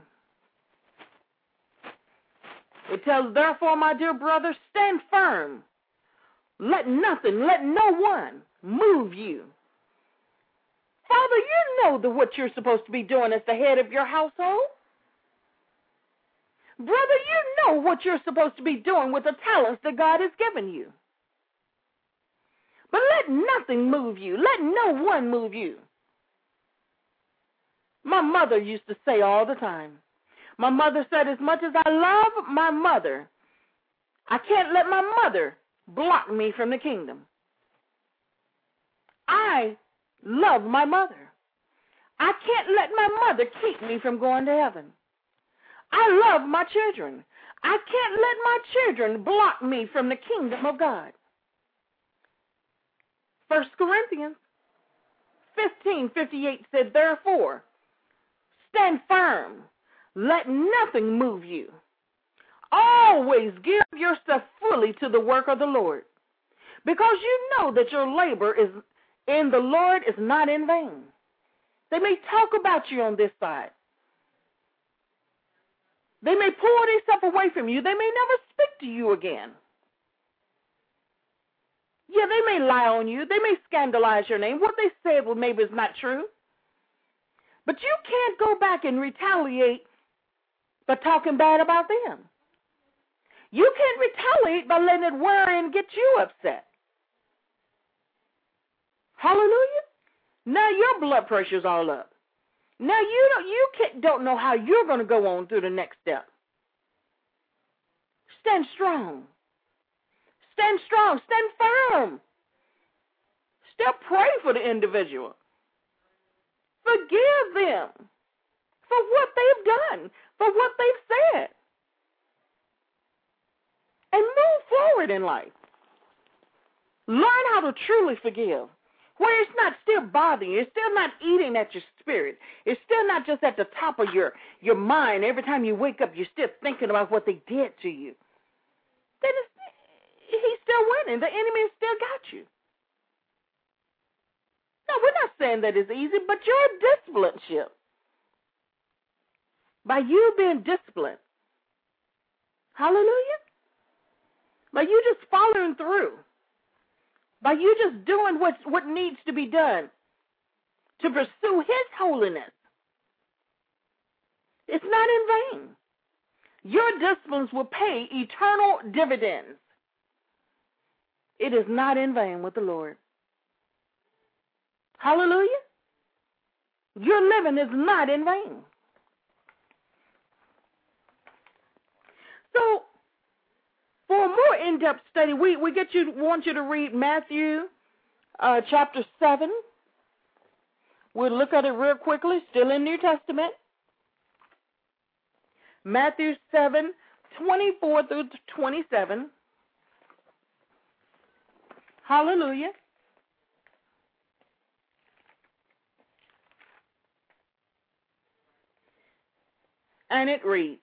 It tells, therefore, my dear brother, stand firm. Let nothing, let no one move you. Father, you know the, what you're supposed to be doing as the head of your household. Brother, you know what you're supposed to be doing with the talents that God has given you. But let nothing move you. Let no one move you. My mother used to say all the time, my mother said, as much as I love my mother, I can't let my mother block me from the kingdom. I love my mother. I can't let my mother keep me from going to heaven. I love my children. I can't let my children block me from the kingdom of God. First Corinthians fifteen fifty-eight said, therefore, stand firm. Let nothing move you. Always give yourself fully to the work of the Lord, because you know that your labor is in the Lord is not in vain. They may talk about you on this side. They may pull themselves away from you. They may never speak to you again. Yeah, they may lie on you. They may scandalize your name. What they said well, maybe is not true. But you can't go back and retaliate by talking bad about them. You can't retaliate by letting it worry and get you upset. Hallelujah. Now your blood pressure's all up. Now you don't, you can't, don't know how you're going to go on through the next step. Stand strong. Stand strong. Stand firm. Still pray for the individual. Forgive them for what they've done, for what they've said. And move forward in life. Learn how to truly forgive, where it's not still bothering you. It's still not eating at your spirit. It's still not just at the top of your, your mind. Every time you wake up, you're still thinking about what they did to you. then it's, he's still winning. The enemy has still got you. No, we're not saying that it's easy, but your discipleship, by you being disciplined, hallelujah, by you just following through, by you just doing what, what needs to be done to pursue his holiness, it's not in vain. Your disciplines will pay eternal dividends. It is not in vain with the Lord. Hallelujah. Your living is not in vain. So, for a more in-depth study, we, we get you want you to read Matthew uh, chapter seven. We'll look at it real quickly, still in New Testament. Matthew seven, twenty-four through twenty-seven. Hallelujah. And it reads,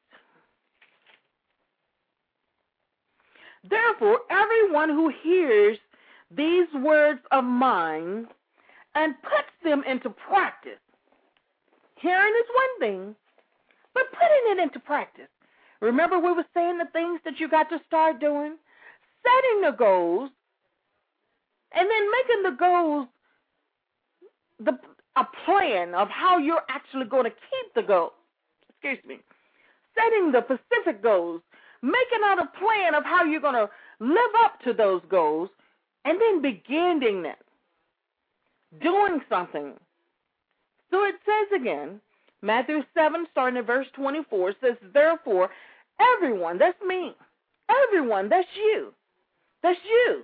therefore, everyone who hears these words of mine and puts them into practice, hearing is one thing, but putting it into practice. Remember we were saying the things that you got to start doing? Setting the goals, and then making the goals the a plan of how you're actually going to keep the goals. Excuse me. Setting the specific goals, making out a plan of how you're going to live up to those goals, and then beginning them, doing something. So it says again, Matthew seven, starting at verse twenty-four, says, therefore, everyone, that's me, everyone, that's you, that's you,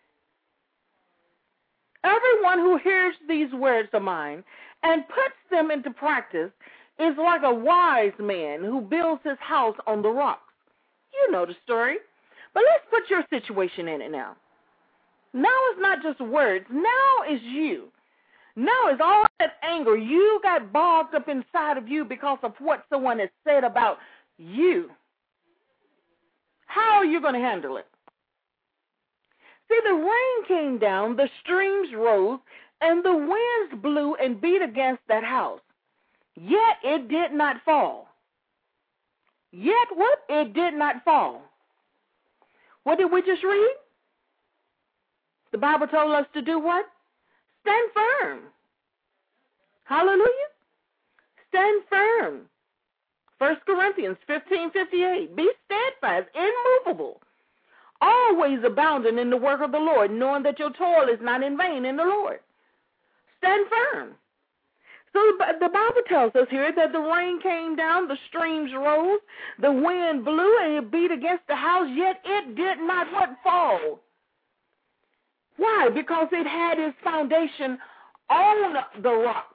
everyone who hears these words of mine and puts them into practice is like a wise man who builds his house on the rocks. You know the story. But let's put your situation in it now. Now it's not just words. Now it's you. Now it's all that anger. You got bogged up inside of you because of what someone has said about you. How are you going to handle it? See, the rain came down, the streams rose, and the winds blew and beat against that house. Yet it did not fall. Yet what? It did not fall. What did we just read? The Bible told us to do what? Stand firm. Hallelujah. Stand firm. First Corinthians fifteen fifty-eight. Be steadfast, immovable, always abounding in the work of the Lord, knowing that your toil is not in vain in the Lord. Stand firm. So the Bible tells us here that the rain came down, the streams rose, the wind blew, and it beat against the house, yet it did not what fall. Why? Because it had its foundation on the rock.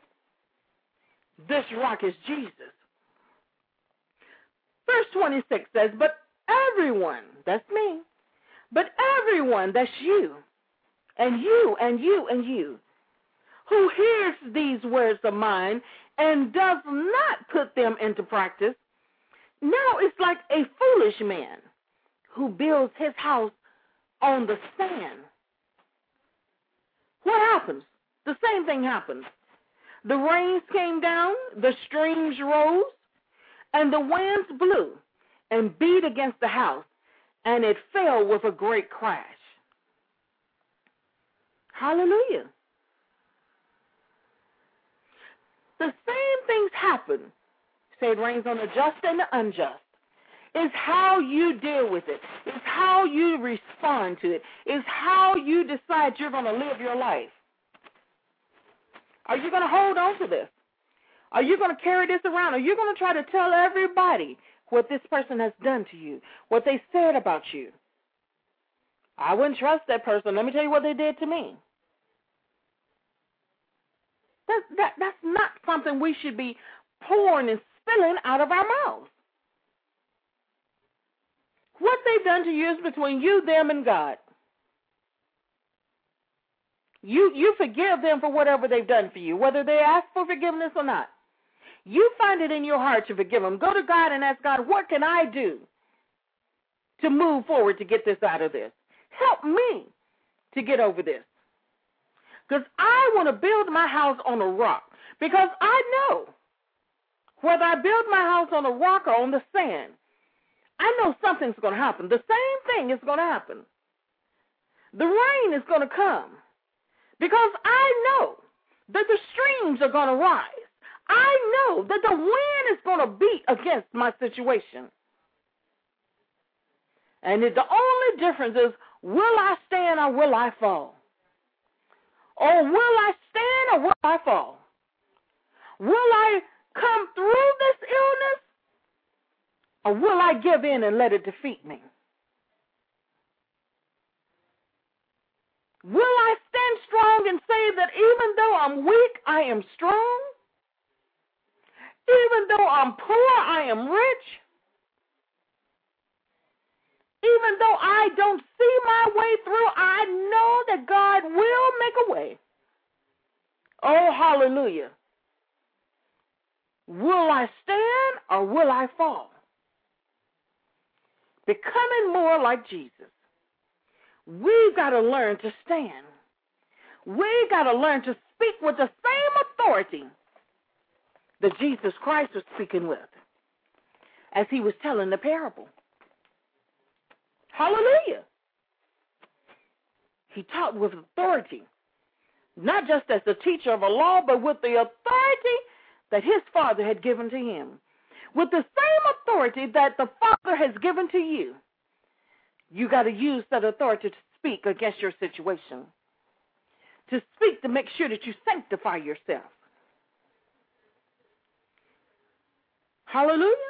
This rock is Jesus. Verse twenty-six says, but everyone, that's me, but everyone, that's you, and you, and you, and you, who hears these words of mine and does not put them into practice, now it's like a foolish man who builds his house on the sand. What happens? The same thing happens. The rains came down, the streams rose, and the winds blew and beat against the house, and it fell with a great crash. Hallelujah. The same things happen. Say it rains on the just and the unjust. It's how you deal with it. It's how you respond to it. It's how you decide you're going to live your life. Are you going to hold on to this? Are you going to carry this around? Are you going to try to tell everybody what this person has done to you, what they said about you? I wouldn't trust that person. Let me tell you what they did to me. That, that, that's not something we should be pouring and spilling out of our mouths. What they've done to you is between you, them, and God. You, you forgive them for whatever they've done for you, whether they ask for forgiveness or not. You find it in your heart to forgive them. Go to God and ask God, what can I do to move forward to get this out of this. Help me to get over this. Because I want to build my house on a rock. Because I know whether I build my house on a rock or on the sand, I know something's going to happen. The same thing is going to happen. The rain is going to come. Because I know that the streams are going to rise. I know that the wind is going to beat against my situation. And the only difference is, will I stand or will I fall? Or will I stand or will I fall? Will I come through this illness or will I give in and let it defeat me? Will I stand strong and say that even though I'm weak, I am strong? Even though I'm poor, I am rich? Even though I don't see my way through, I know that God will make a way. Oh, hallelujah. Will I stand or will I fall? Becoming more like Jesus. We've got to learn to stand. We've got to learn to speak with the same authority that Jesus Christ was speaking with as he was telling the parable. Hallelujah. He taught with authority, not just as the teacher of a law, but with the authority that his Father had given to him. With the same authority that the Father has given to you, you got to use that authority to speak against your situation, to speak to make sure that you sanctify yourself. Hallelujah.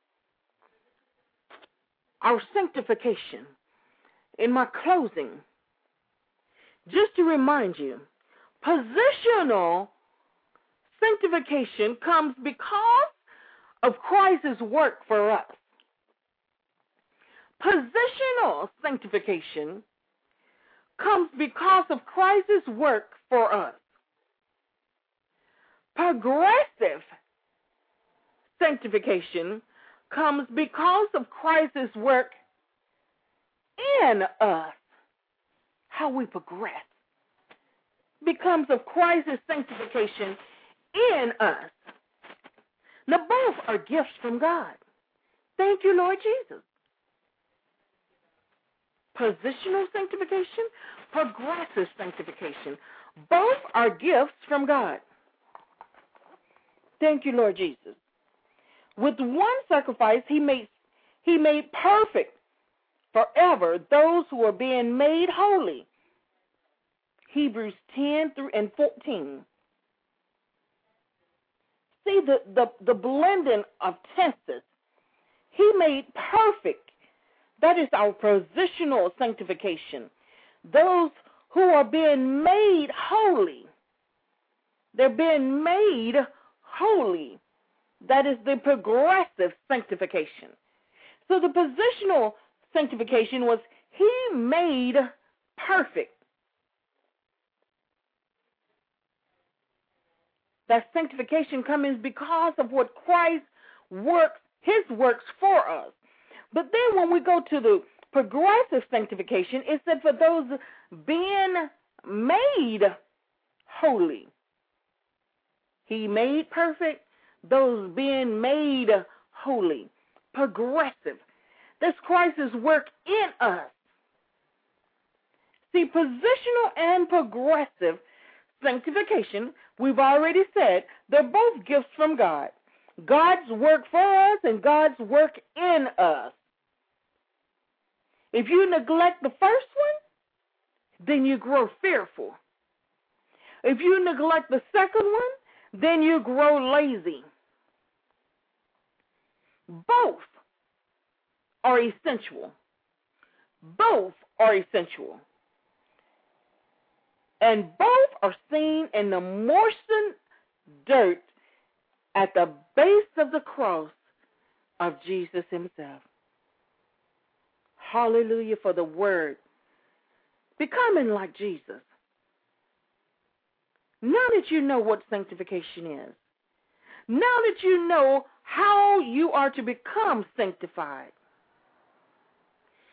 Our sanctification. In my closing, just to remind you, positional sanctification comes because of Christ's work for us. Positional sanctification comes because of Christ's work for us. Progressive sanctification comes because of Christ's work in us. How we progress becomes of Christ's sanctification in us. Now, both are gifts from God. Thank you, Lord Jesus. Positional sanctification, progressive sanctification. Both are gifts from God. Thank you, Lord Jesus. With one sacrifice, he made, he made perfect forever those who are being made holy. Hebrews ten through and fourteen. See the, the, the blending of tenses. He made perfect. That is our positional sanctification. Those who are being made holy. They're being made holy. That is the progressive sanctification. So the positional sanctification was he made perfect. That sanctification comes because of what Christ works, his works for us. But then when we go to the progressive sanctification, it said for those being made holy. He made perfect those being made holy. Progressive. That's Christ's work in us. See, positional and progressive sanctification, we've already said, they're both gifts from God. God's work for us and God's work in us. If you neglect the first one, then you grow fearful. If you neglect the second one, then you grow lazy. Both are essential. Both are essential. And both are seen in the moistened dirt at the base of the cross of Jesus himself. Hallelujah for the word. Becoming like Jesus. Now that you know what sanctification is, now that you know how you are to become sanctified,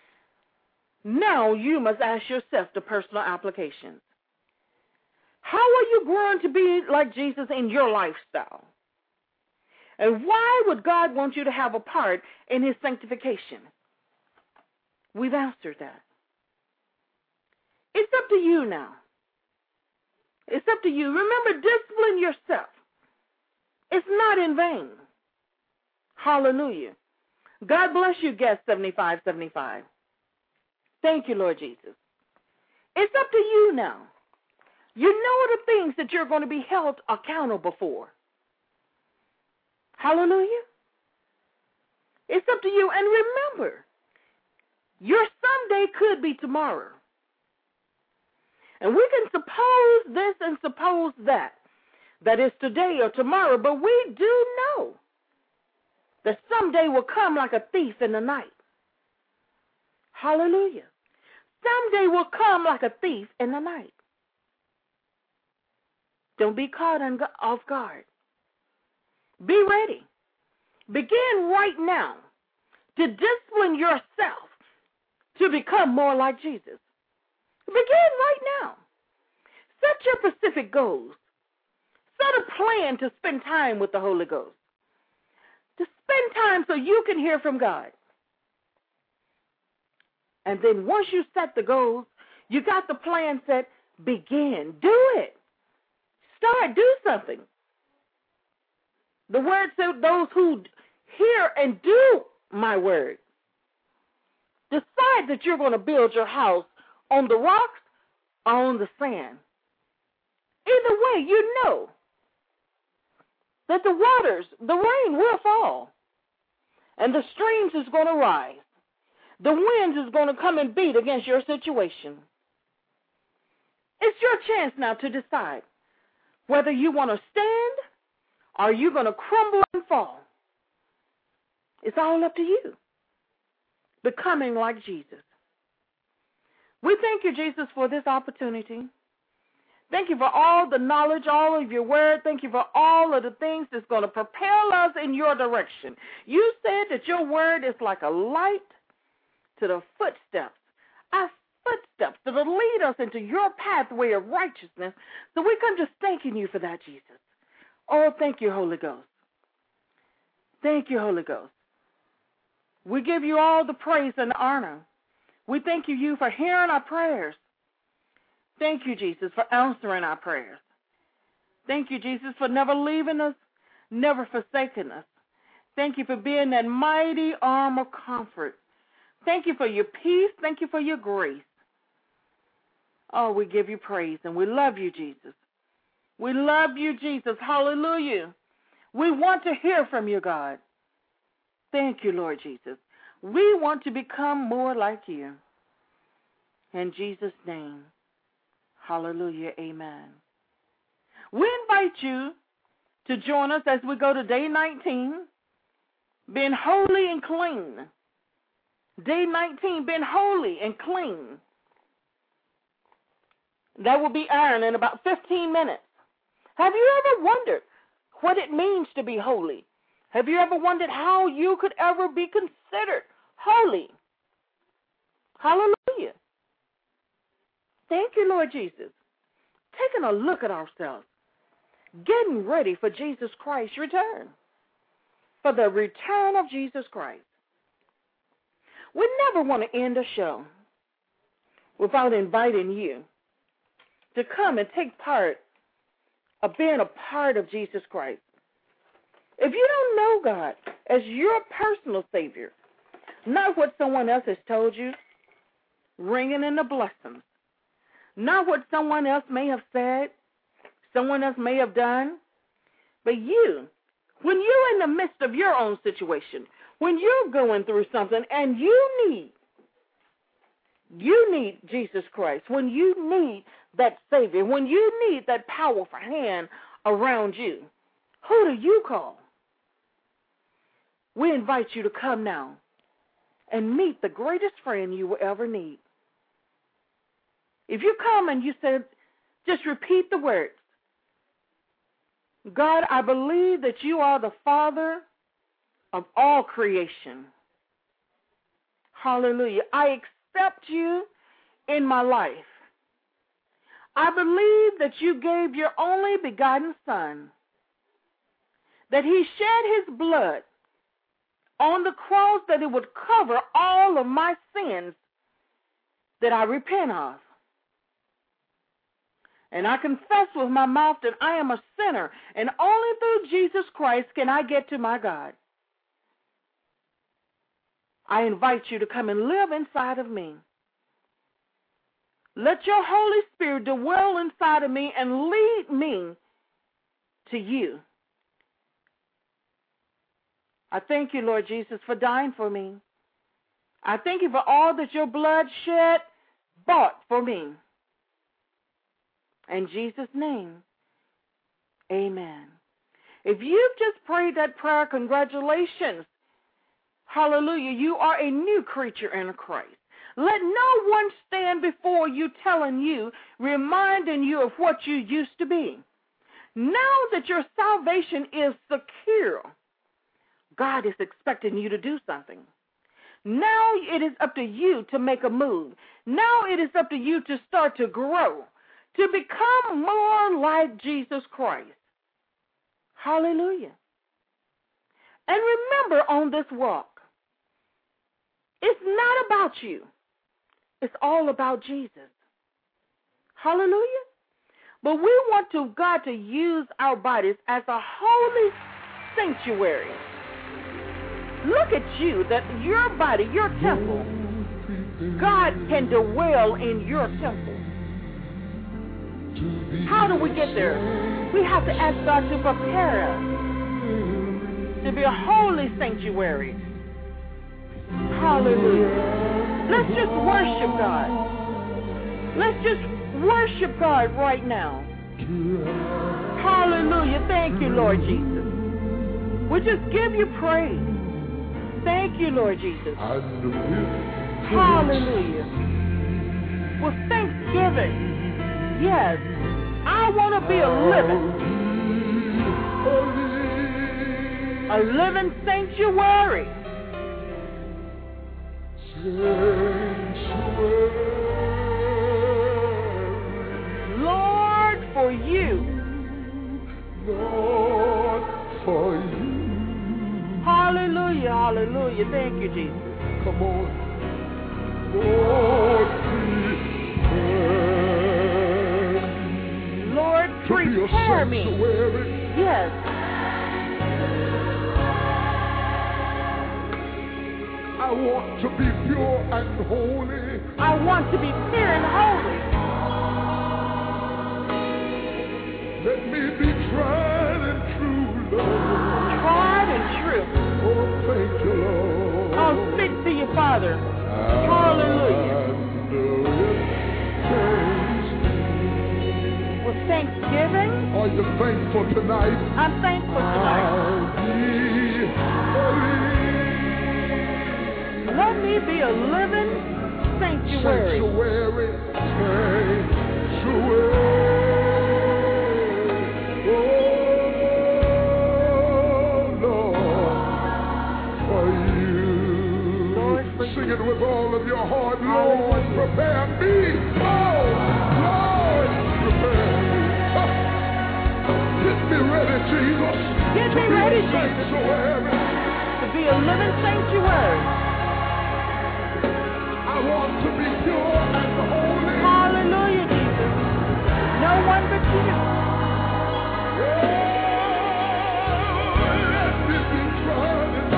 Now you must ask yourself the personal applications. How are you growing to be like Jesus in your lifestyle? And why would God want you to have a part in his sanctification? We've answered that. It's up to you now. It's up to you. Remember, discipline yourself. It's not in vain. Hallelujah. God bless you, guest seventy-five seventy-five. Thank you, Lord Jesus. It's up to you now. You know the things that you're going to be held accountable for. Hallelujah. It's up to you. And remember, your someday could be tomorrow. And we can suppose this and suppose that, that is today or tomorrow, but we do know that someday will come like a thief in the night. Hallelujah. Someday will come like a thief in the night. Don't be caught off guard. Be ready. Begin right now to discipline yourself to become more like Jesus. Begin right now. Set your specific goals. Set a plan to spend time with the Holy Ghost. To spend time so you can hear from God. And then once you set the goals, you got the plan set, begin. Do it. Start. Do something. The word says those who hear and do my word. Decide that you're going to build your house on the rocks or on the sand. Either way, you know that the waters, the rain will fall, and the streams is going to rise. The winds is going to come and beat against your situation. It's your chance now to decide whether you want to stand or you're going to crumble and fall. It's all up to you. Becoming like Jesus. We thank you, Jesus, for this opportunity. Thank you for all the knowledge, all of your word. Thank you for all of the things that's going to propel us in your direction. You said that your word is like a light to the footsteps, our footsteps that will lead us into your pathway of righteousness. So we come just thanking you for that, Jesus. Oh, thank you, Holy Ghost. Thank you, Holy Ghost. We give you all the praise and honor. We thank you, you for hearing our prayers. Thank you, Jesus, for answering our prayers. Thank you, Jesus, for never leaving us, never forsaking us. Thank you for being that mighty arm of comfort. Thank you for your peace. Thank you for your grace. Oh, we give you praise, and we love you, Jesus. We love you, Jesus. Hallelujah. We want to hear from you, God. Thank you, Lord Jesus. We want to become more like you. In Jesus' name, hallelujah, amen. We invite you to join us as we go to day nineteen, being holy and clean. Day nineteen, being holy and clean. That will be iron in about fifteen minutes. Have you ever wondered what it means to be holy? Have you ever wondered how you could ever be considered holy? Hallelujah. Thank you, Lord Jesus. Taking a look at ourselves, getting ready for Jesus Christ's return, for the return of Jesus Christ. We never want to end a show without inviting you to come and take part of being a part of Jesus Christ. If you don't know God as your personal Savior, not what someone else has told you, ringing in the blessings, not what someone else may have said, someone else may have done, but you, when you're in the midst of your own situation, when you're going through something and you need, you need Jesus Christ, when you need that Savior, when you need that powerful hand around you, who do you call? We invite you to come now and meet the greatest friend you will ever need. If you come and you said, just repeat the words, God, I believe that you are the Father of all creation. Hallelujah. I accept you in my life. I believe that you gave your only begotten Son, that he shed his blood on the cross, that it would cover all of my sins that I repent of. And I confess with my mouth that I am a sinner, and only through Jesus Christ can I get to my God. I invite you to come and live inside of me. Let your Holy Spirit dwell inside of me and lead me to you. I thank you, Lord Jesus, for dying for me. I thank you for all that your blood shed, bought for me. In Jesus' name, amen. If you've just prayed that prayer, congratulations. Hallelujah. You are a new creature in Christ. Let no one stand before you telling you, reminding you of what you used to be. Now that your salvation is secure, God is expecting you to do something. Now it is up to you to make a move. Now it is up to you to start to grow, to become more like Jesus Christ. Hallelujah. And remember, on this walk, it's not about you. It's all about Jesus. Hallelujah. But we want to God to use our bodies as a holy sanctuary. Look at you, that your body, your temple, God can dwell in your temple. How do we get there? We have to ask God to prepare us to be a holy sanctuary. Hallelujah. Let's just worship God. Let's just worship God right now. Hallelujah. Thank you, Lord Jesus. We just give you praise. Thank you, Lord Jesus. Hallelujah. With thanksgiving. Yes. I want to be a living, a living sanctuary. Lord, for you. Lord, for you. Hallelujah, hallelujah. Thank you, Jesus. Come on. Lord, prepare, Lord, prepare me. Yes. I want to be pure and holy. I want to be pure and holy. Let me be tried and true, Lord. Tried and true. Oh, thank you, Lord. I'll speak to you, Father. Hallelujah. With thanksgiving. Are you thankful tonight? I'm thankful tonight. Let me be a living sanctuary. Sanctuary, sanctuary. Oh, Lord, for you. Lord, for Sing you. it with all of your heart. Lord, prepare me. Oh, Lord, prepare me. Oh, get me ready, Jesus. Get me ready, Jesus. Sanctuary. To be a living sanctuary. I want to be pure and holy. Hallelujah, Jesus. No one but you. Oh, let me be tried and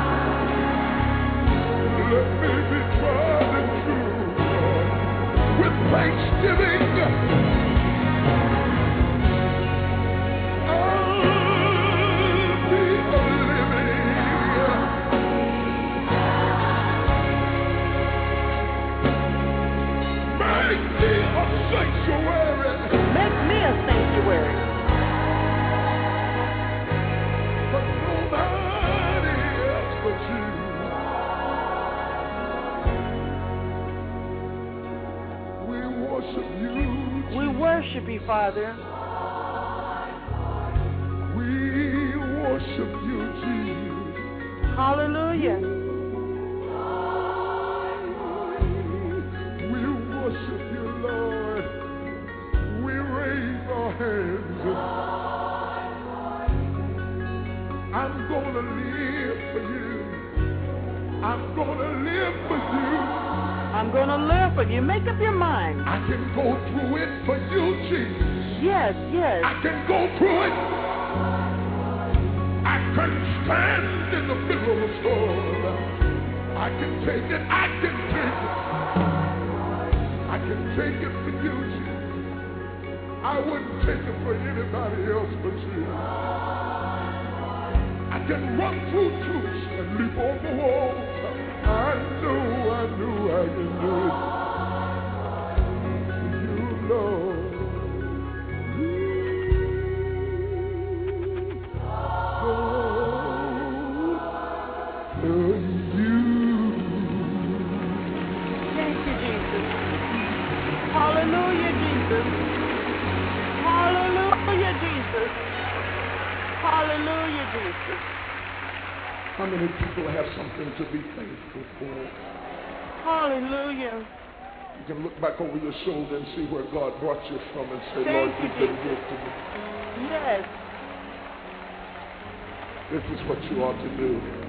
true. Let me be tried and true, Lord. With thanksgiving, I'll be a living. Make me a sanctuary. Make me a sanctuary. But nobody else but you. We worship you. We worship you, Father. We worship you, Jesus. Hallelujah. I'm gonna live for you. I'm gonna live for you. I'm going to live for you. Make up your mind. I can go through it for you, Jesus. Yes, yes. I can go through it. I can stand in the middle of the storm. I can take it. I can take it. I can take it for you, Jesus. I wouldn't take it for anybody else but you. I can run through troops and leap on the wall. I know, I know I can do it. You, Lord. You, you. Thank you, Jesus. Hallelujah, Jesus. Hallelujah, Jesus. Hallelujah, Jesus. How many people have something to be thankful for? Hallelujah. You can look back over your shoulder and see where God brought you from and say, Thank Lord, you, you've been Jesus. good to me. Yes. This is what you ought to do.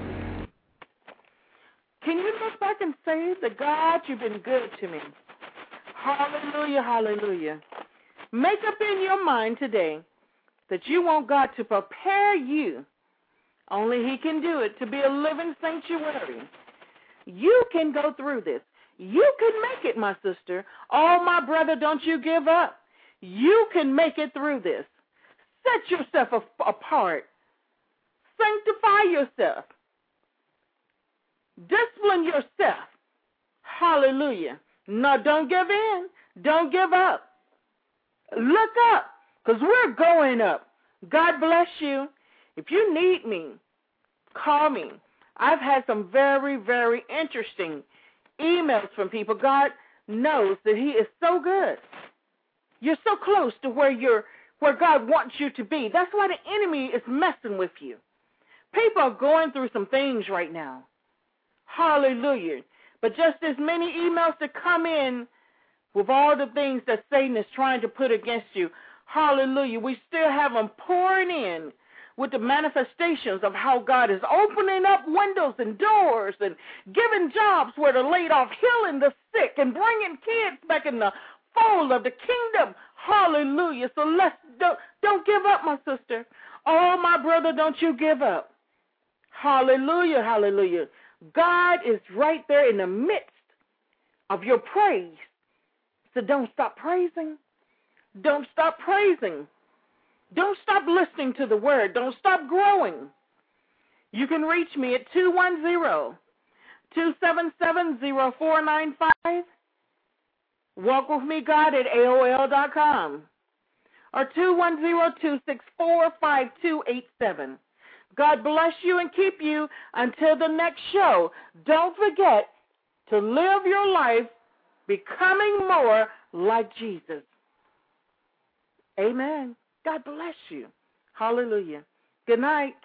Can you look back and say that, God, you've been good to me? Hallelujah, hallelujah. Make up in your mind today that you want God to prepare you. Only He can do it, to be a living sanctuary. You can go through this. You can make it, my sister. Oh, my brother, don't you give up. You can make it through this. Set yourself a- apart. Sanctify yourself. Discipline yourself. Hallelujah. No, don't give in. Don't give up. Look up, because we're going up. God bless you. If you need me, call me. I've had some very, very interesting emails from people. God knows that He is so good. You're so close to where you're, where God wants you to be. That's why the enemy is messing with you. People are going through some things right now. Hallelujah. But just as many emails that come in with all the things that Satan is trying to put against you, hallelujah, we still have them pouring in with the manifestations of how God is opening up windows and doors and giving jobs where they're laid off, healing the sick and bringing kids back in the fold of the kingdom. Hallelujah. So let's don't, don't give up, my sister. Oh, my brother, don't you give up. Hallelujah, hallelujah. God is right there in the midst of your praise. So don't stop praising. Don't stop praising. Don't stop listening to the word. Don't stop growing. You can reach me at two one zero, two seven seven, zero four nine five. Walk with me, God, at A O L dot com. Or two one zero, two six four, five two eight seven. God bless you and keep you until the next show. Don't forget to live your life becoming more like Jesus. Amen. God bless you. Hallelujah. Good night.